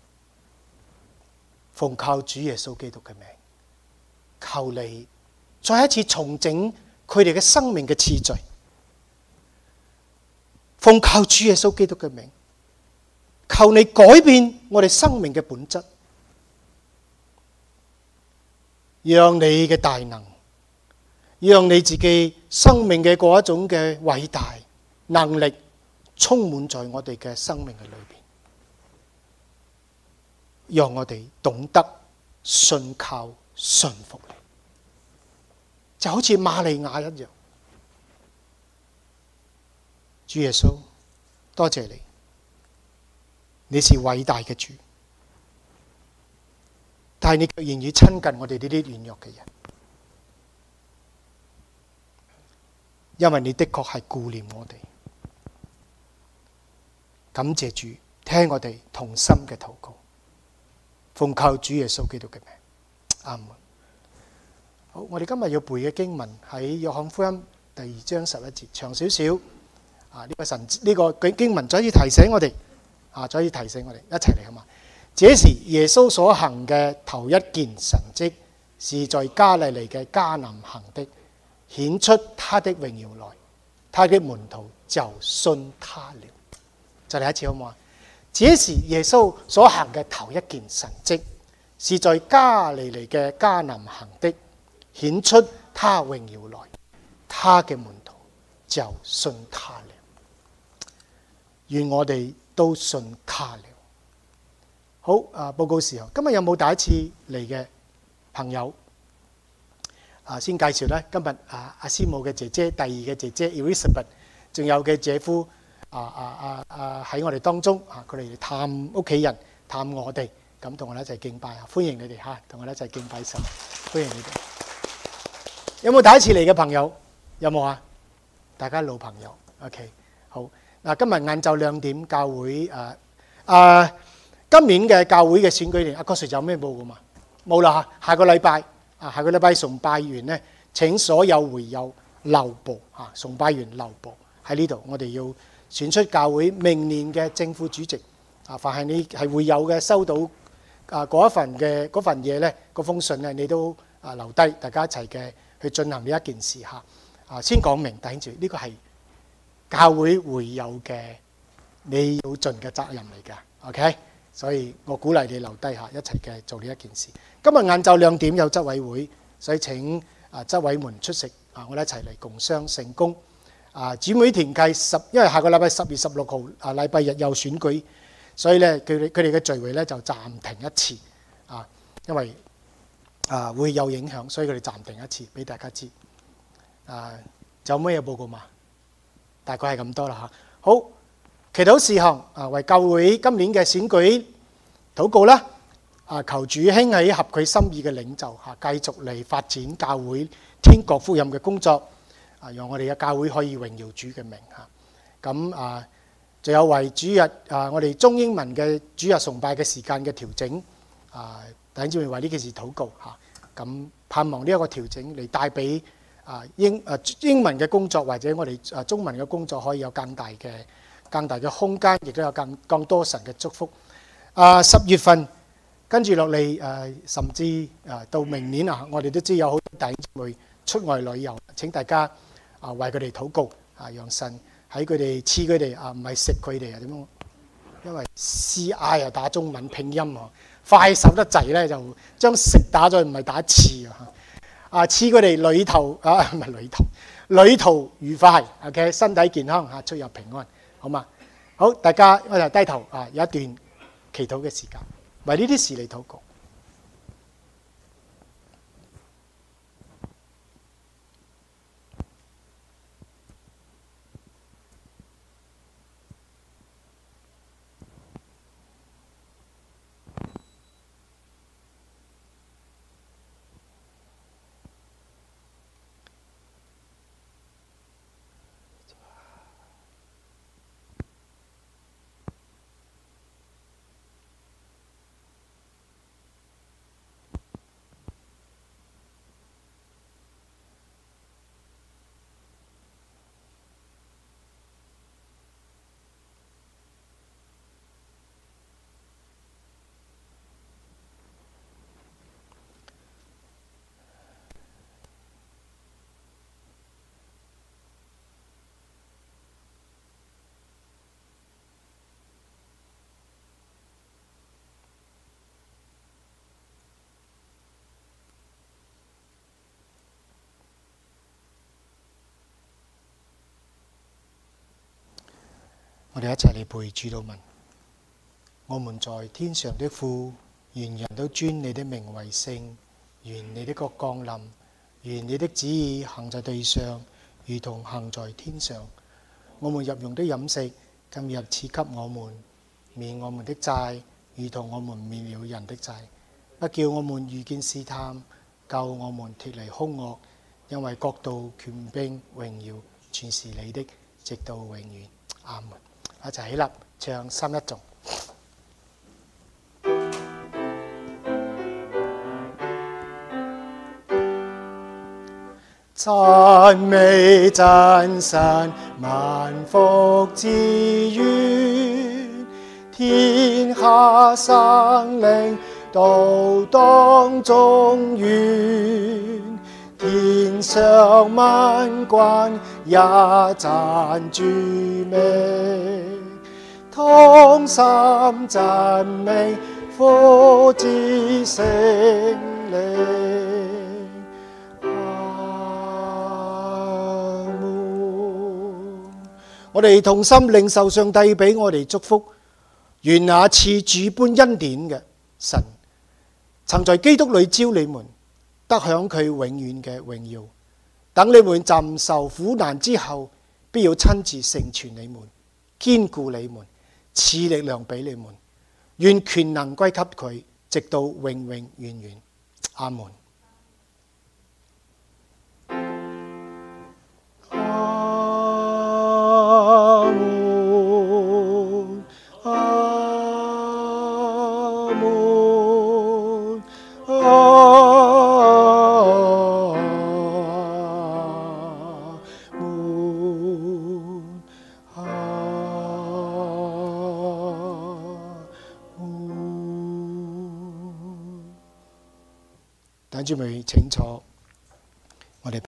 奉靠主耶穌基督嘅名，求你再一次重整佢哋嘅生命嘅次序。 奉靠主耶穌基督嘅名，求你改變我哋生命嘅本質，讓你嘅大能，讓你自己生命嘅嗰一種嘅偉大能力充滿在我哋嘅生命嘅裏邊，讓我哋懂得信靠信服你，就好似瑪利亞一樣。主耶穌，多謝你，你是偉大嘅主，但係你卻願意親近我哋呢啲軟弱嘅人，因為你的確係顧念我哋。感謝主，聽我哋同心嘅禱告，奉靠主耶穌基督嘅名，阿門。好，我哋今日要背嘅經文喺約翰福音第二章十一節，長少少。啊！呢個神呢個經文再次提醒我哋，啊，再次提醒我哋一齊嚟好嘛？這時耶穌所行嘅頭一件神蹟，是在加利利嘅迦南行的，顯出他的榮耀來，他的門徒就信他了。再嚟一次好唔好啊？這時耶穌所行嘅頭一件神蹟，是在加利利嘅迦南行的，顯出他榮耀來，他嘅門徒就信他了。願我哋都信他了。好啊，報告時候，今日有冇第一次嚟嘅朋友？啊，先介紹咧，今日啊阿師母嘅姐姐，第二嘅姐姐 Elizabeth， 仲有嘅姐夫啊啊啊啊喺我哋當中啊，佢哋嚟探屋企人，探我哋，咁同我哋一齊敬拜啊！歡迎你哋嚇，同我哋一齊敬拜神，歡迎你哋。有冇第一次嚟嘅朋友？有冇啊？大家老朋友 ，OK， 好。嗱，今日晏晝兩點教會誒誒，今年嘅教會嘅選舉年，阿哥 Sir 有咩報告嘛？冇啦嚇，下個禮拜啊，下個禮拜崇拜完咧，請所有會友留步嚇，崇拜完留步喺呢度，我哋要選出教會明年嘅正副主席啊！凡係你係會友嘅，收到啊嗰一份嘅嗰份嘢咧，嗰封信咧，你都啊留低，大家一齊嘅去進行呢一件事嚇啊！先講明，弟兄姊妹，呢個係教會會友嘅你要盡嘅責任嚟㗎 ，OK？ 所以我鼓勵你留低下，一齊嘅做呢一件事。今日晏晝兩點有執委會，所以請啊執委們出席啊，我哋一齊嚟共商成功。啊，姊妹團契十，因為下個禮拜十月十六號啊禮拜日有選舉，所以咧佢哋佢哋嘅聚會咧就暫停一次啊，因為啊會有影響，所以佢哋暫停一次，俾大家知。啊，仲有咩嘢報告嘛？大概係咁多啦嚇。好，祈禱事項啊，為教會今年嘅選舉禱告啦。啊，求主興起合佢心意嘅領袖嚇，繼續嚟發展教會天國福音嘅工作。啊，讓我哋嘅教會可以榮耀主嘅名嚇。咁啊，仲有為主日啊，我哋中英文嘅主日崇拜嘅時間嘅調整啊，弟兄姊妹為呢件事禱告嚇。咁盼望呢一個調整嚟帶俾啊英啊英文嘅工作或者我哋啊中文嘅工作可以有更大嘅更大嘅空間，亦都有更更多神嘅祝福。啊，十月份跟住落嚟誒，甚至啊到明年啊，我哋都知有好多弟兄姊妹出外旅遊，請大家啊為佢哋禱告啊，讓神喺佢哋賜佢哋啊，唔係食佢哋啊點樣？因為 C I 啊打中文拼音喎，快手得滯咧就將食打咗，唔係打次啊。啊！賜佢哋旅途啊，唔係旅途，旅途愉快。OK， 身體健康嚇，出入平安，好嘛？好，大家我哋低頭啊，有一段祈禱嘅時間，為呢啲事嚟禱告。 我哋一齊嚟背主禱文。我們在天上的父，願人都尊你的名為聖，願你的國降臨，願你的旨意行在地上，如同行在天上。我們日用的飲食，今日賜給我們，免我們的債，如同我們免了人的債，不叫我們遇見試探，救我們脫離兇惡，因為國度、權柄、榮耀，全是你的，直到永遠。阿門。一齊起立唱三一頌。讚美真神，萬福之源，天下生靈都當頌願，天上萬軍也讚主名，同心讚美父子聖靈。阿門。我哋同心領受上帝俾我哋祝福，願那賜主般恩典嘅神，曾在基督裏招你們，得享佢永遠嘅榮耀。等你們暫受苦難之後，必要親自成全你們，堅固你們，賜力量俾你們。願權能歸給佢，直到永永遠遠。阿門。阿門。阿門。弟兄姊妹請坐。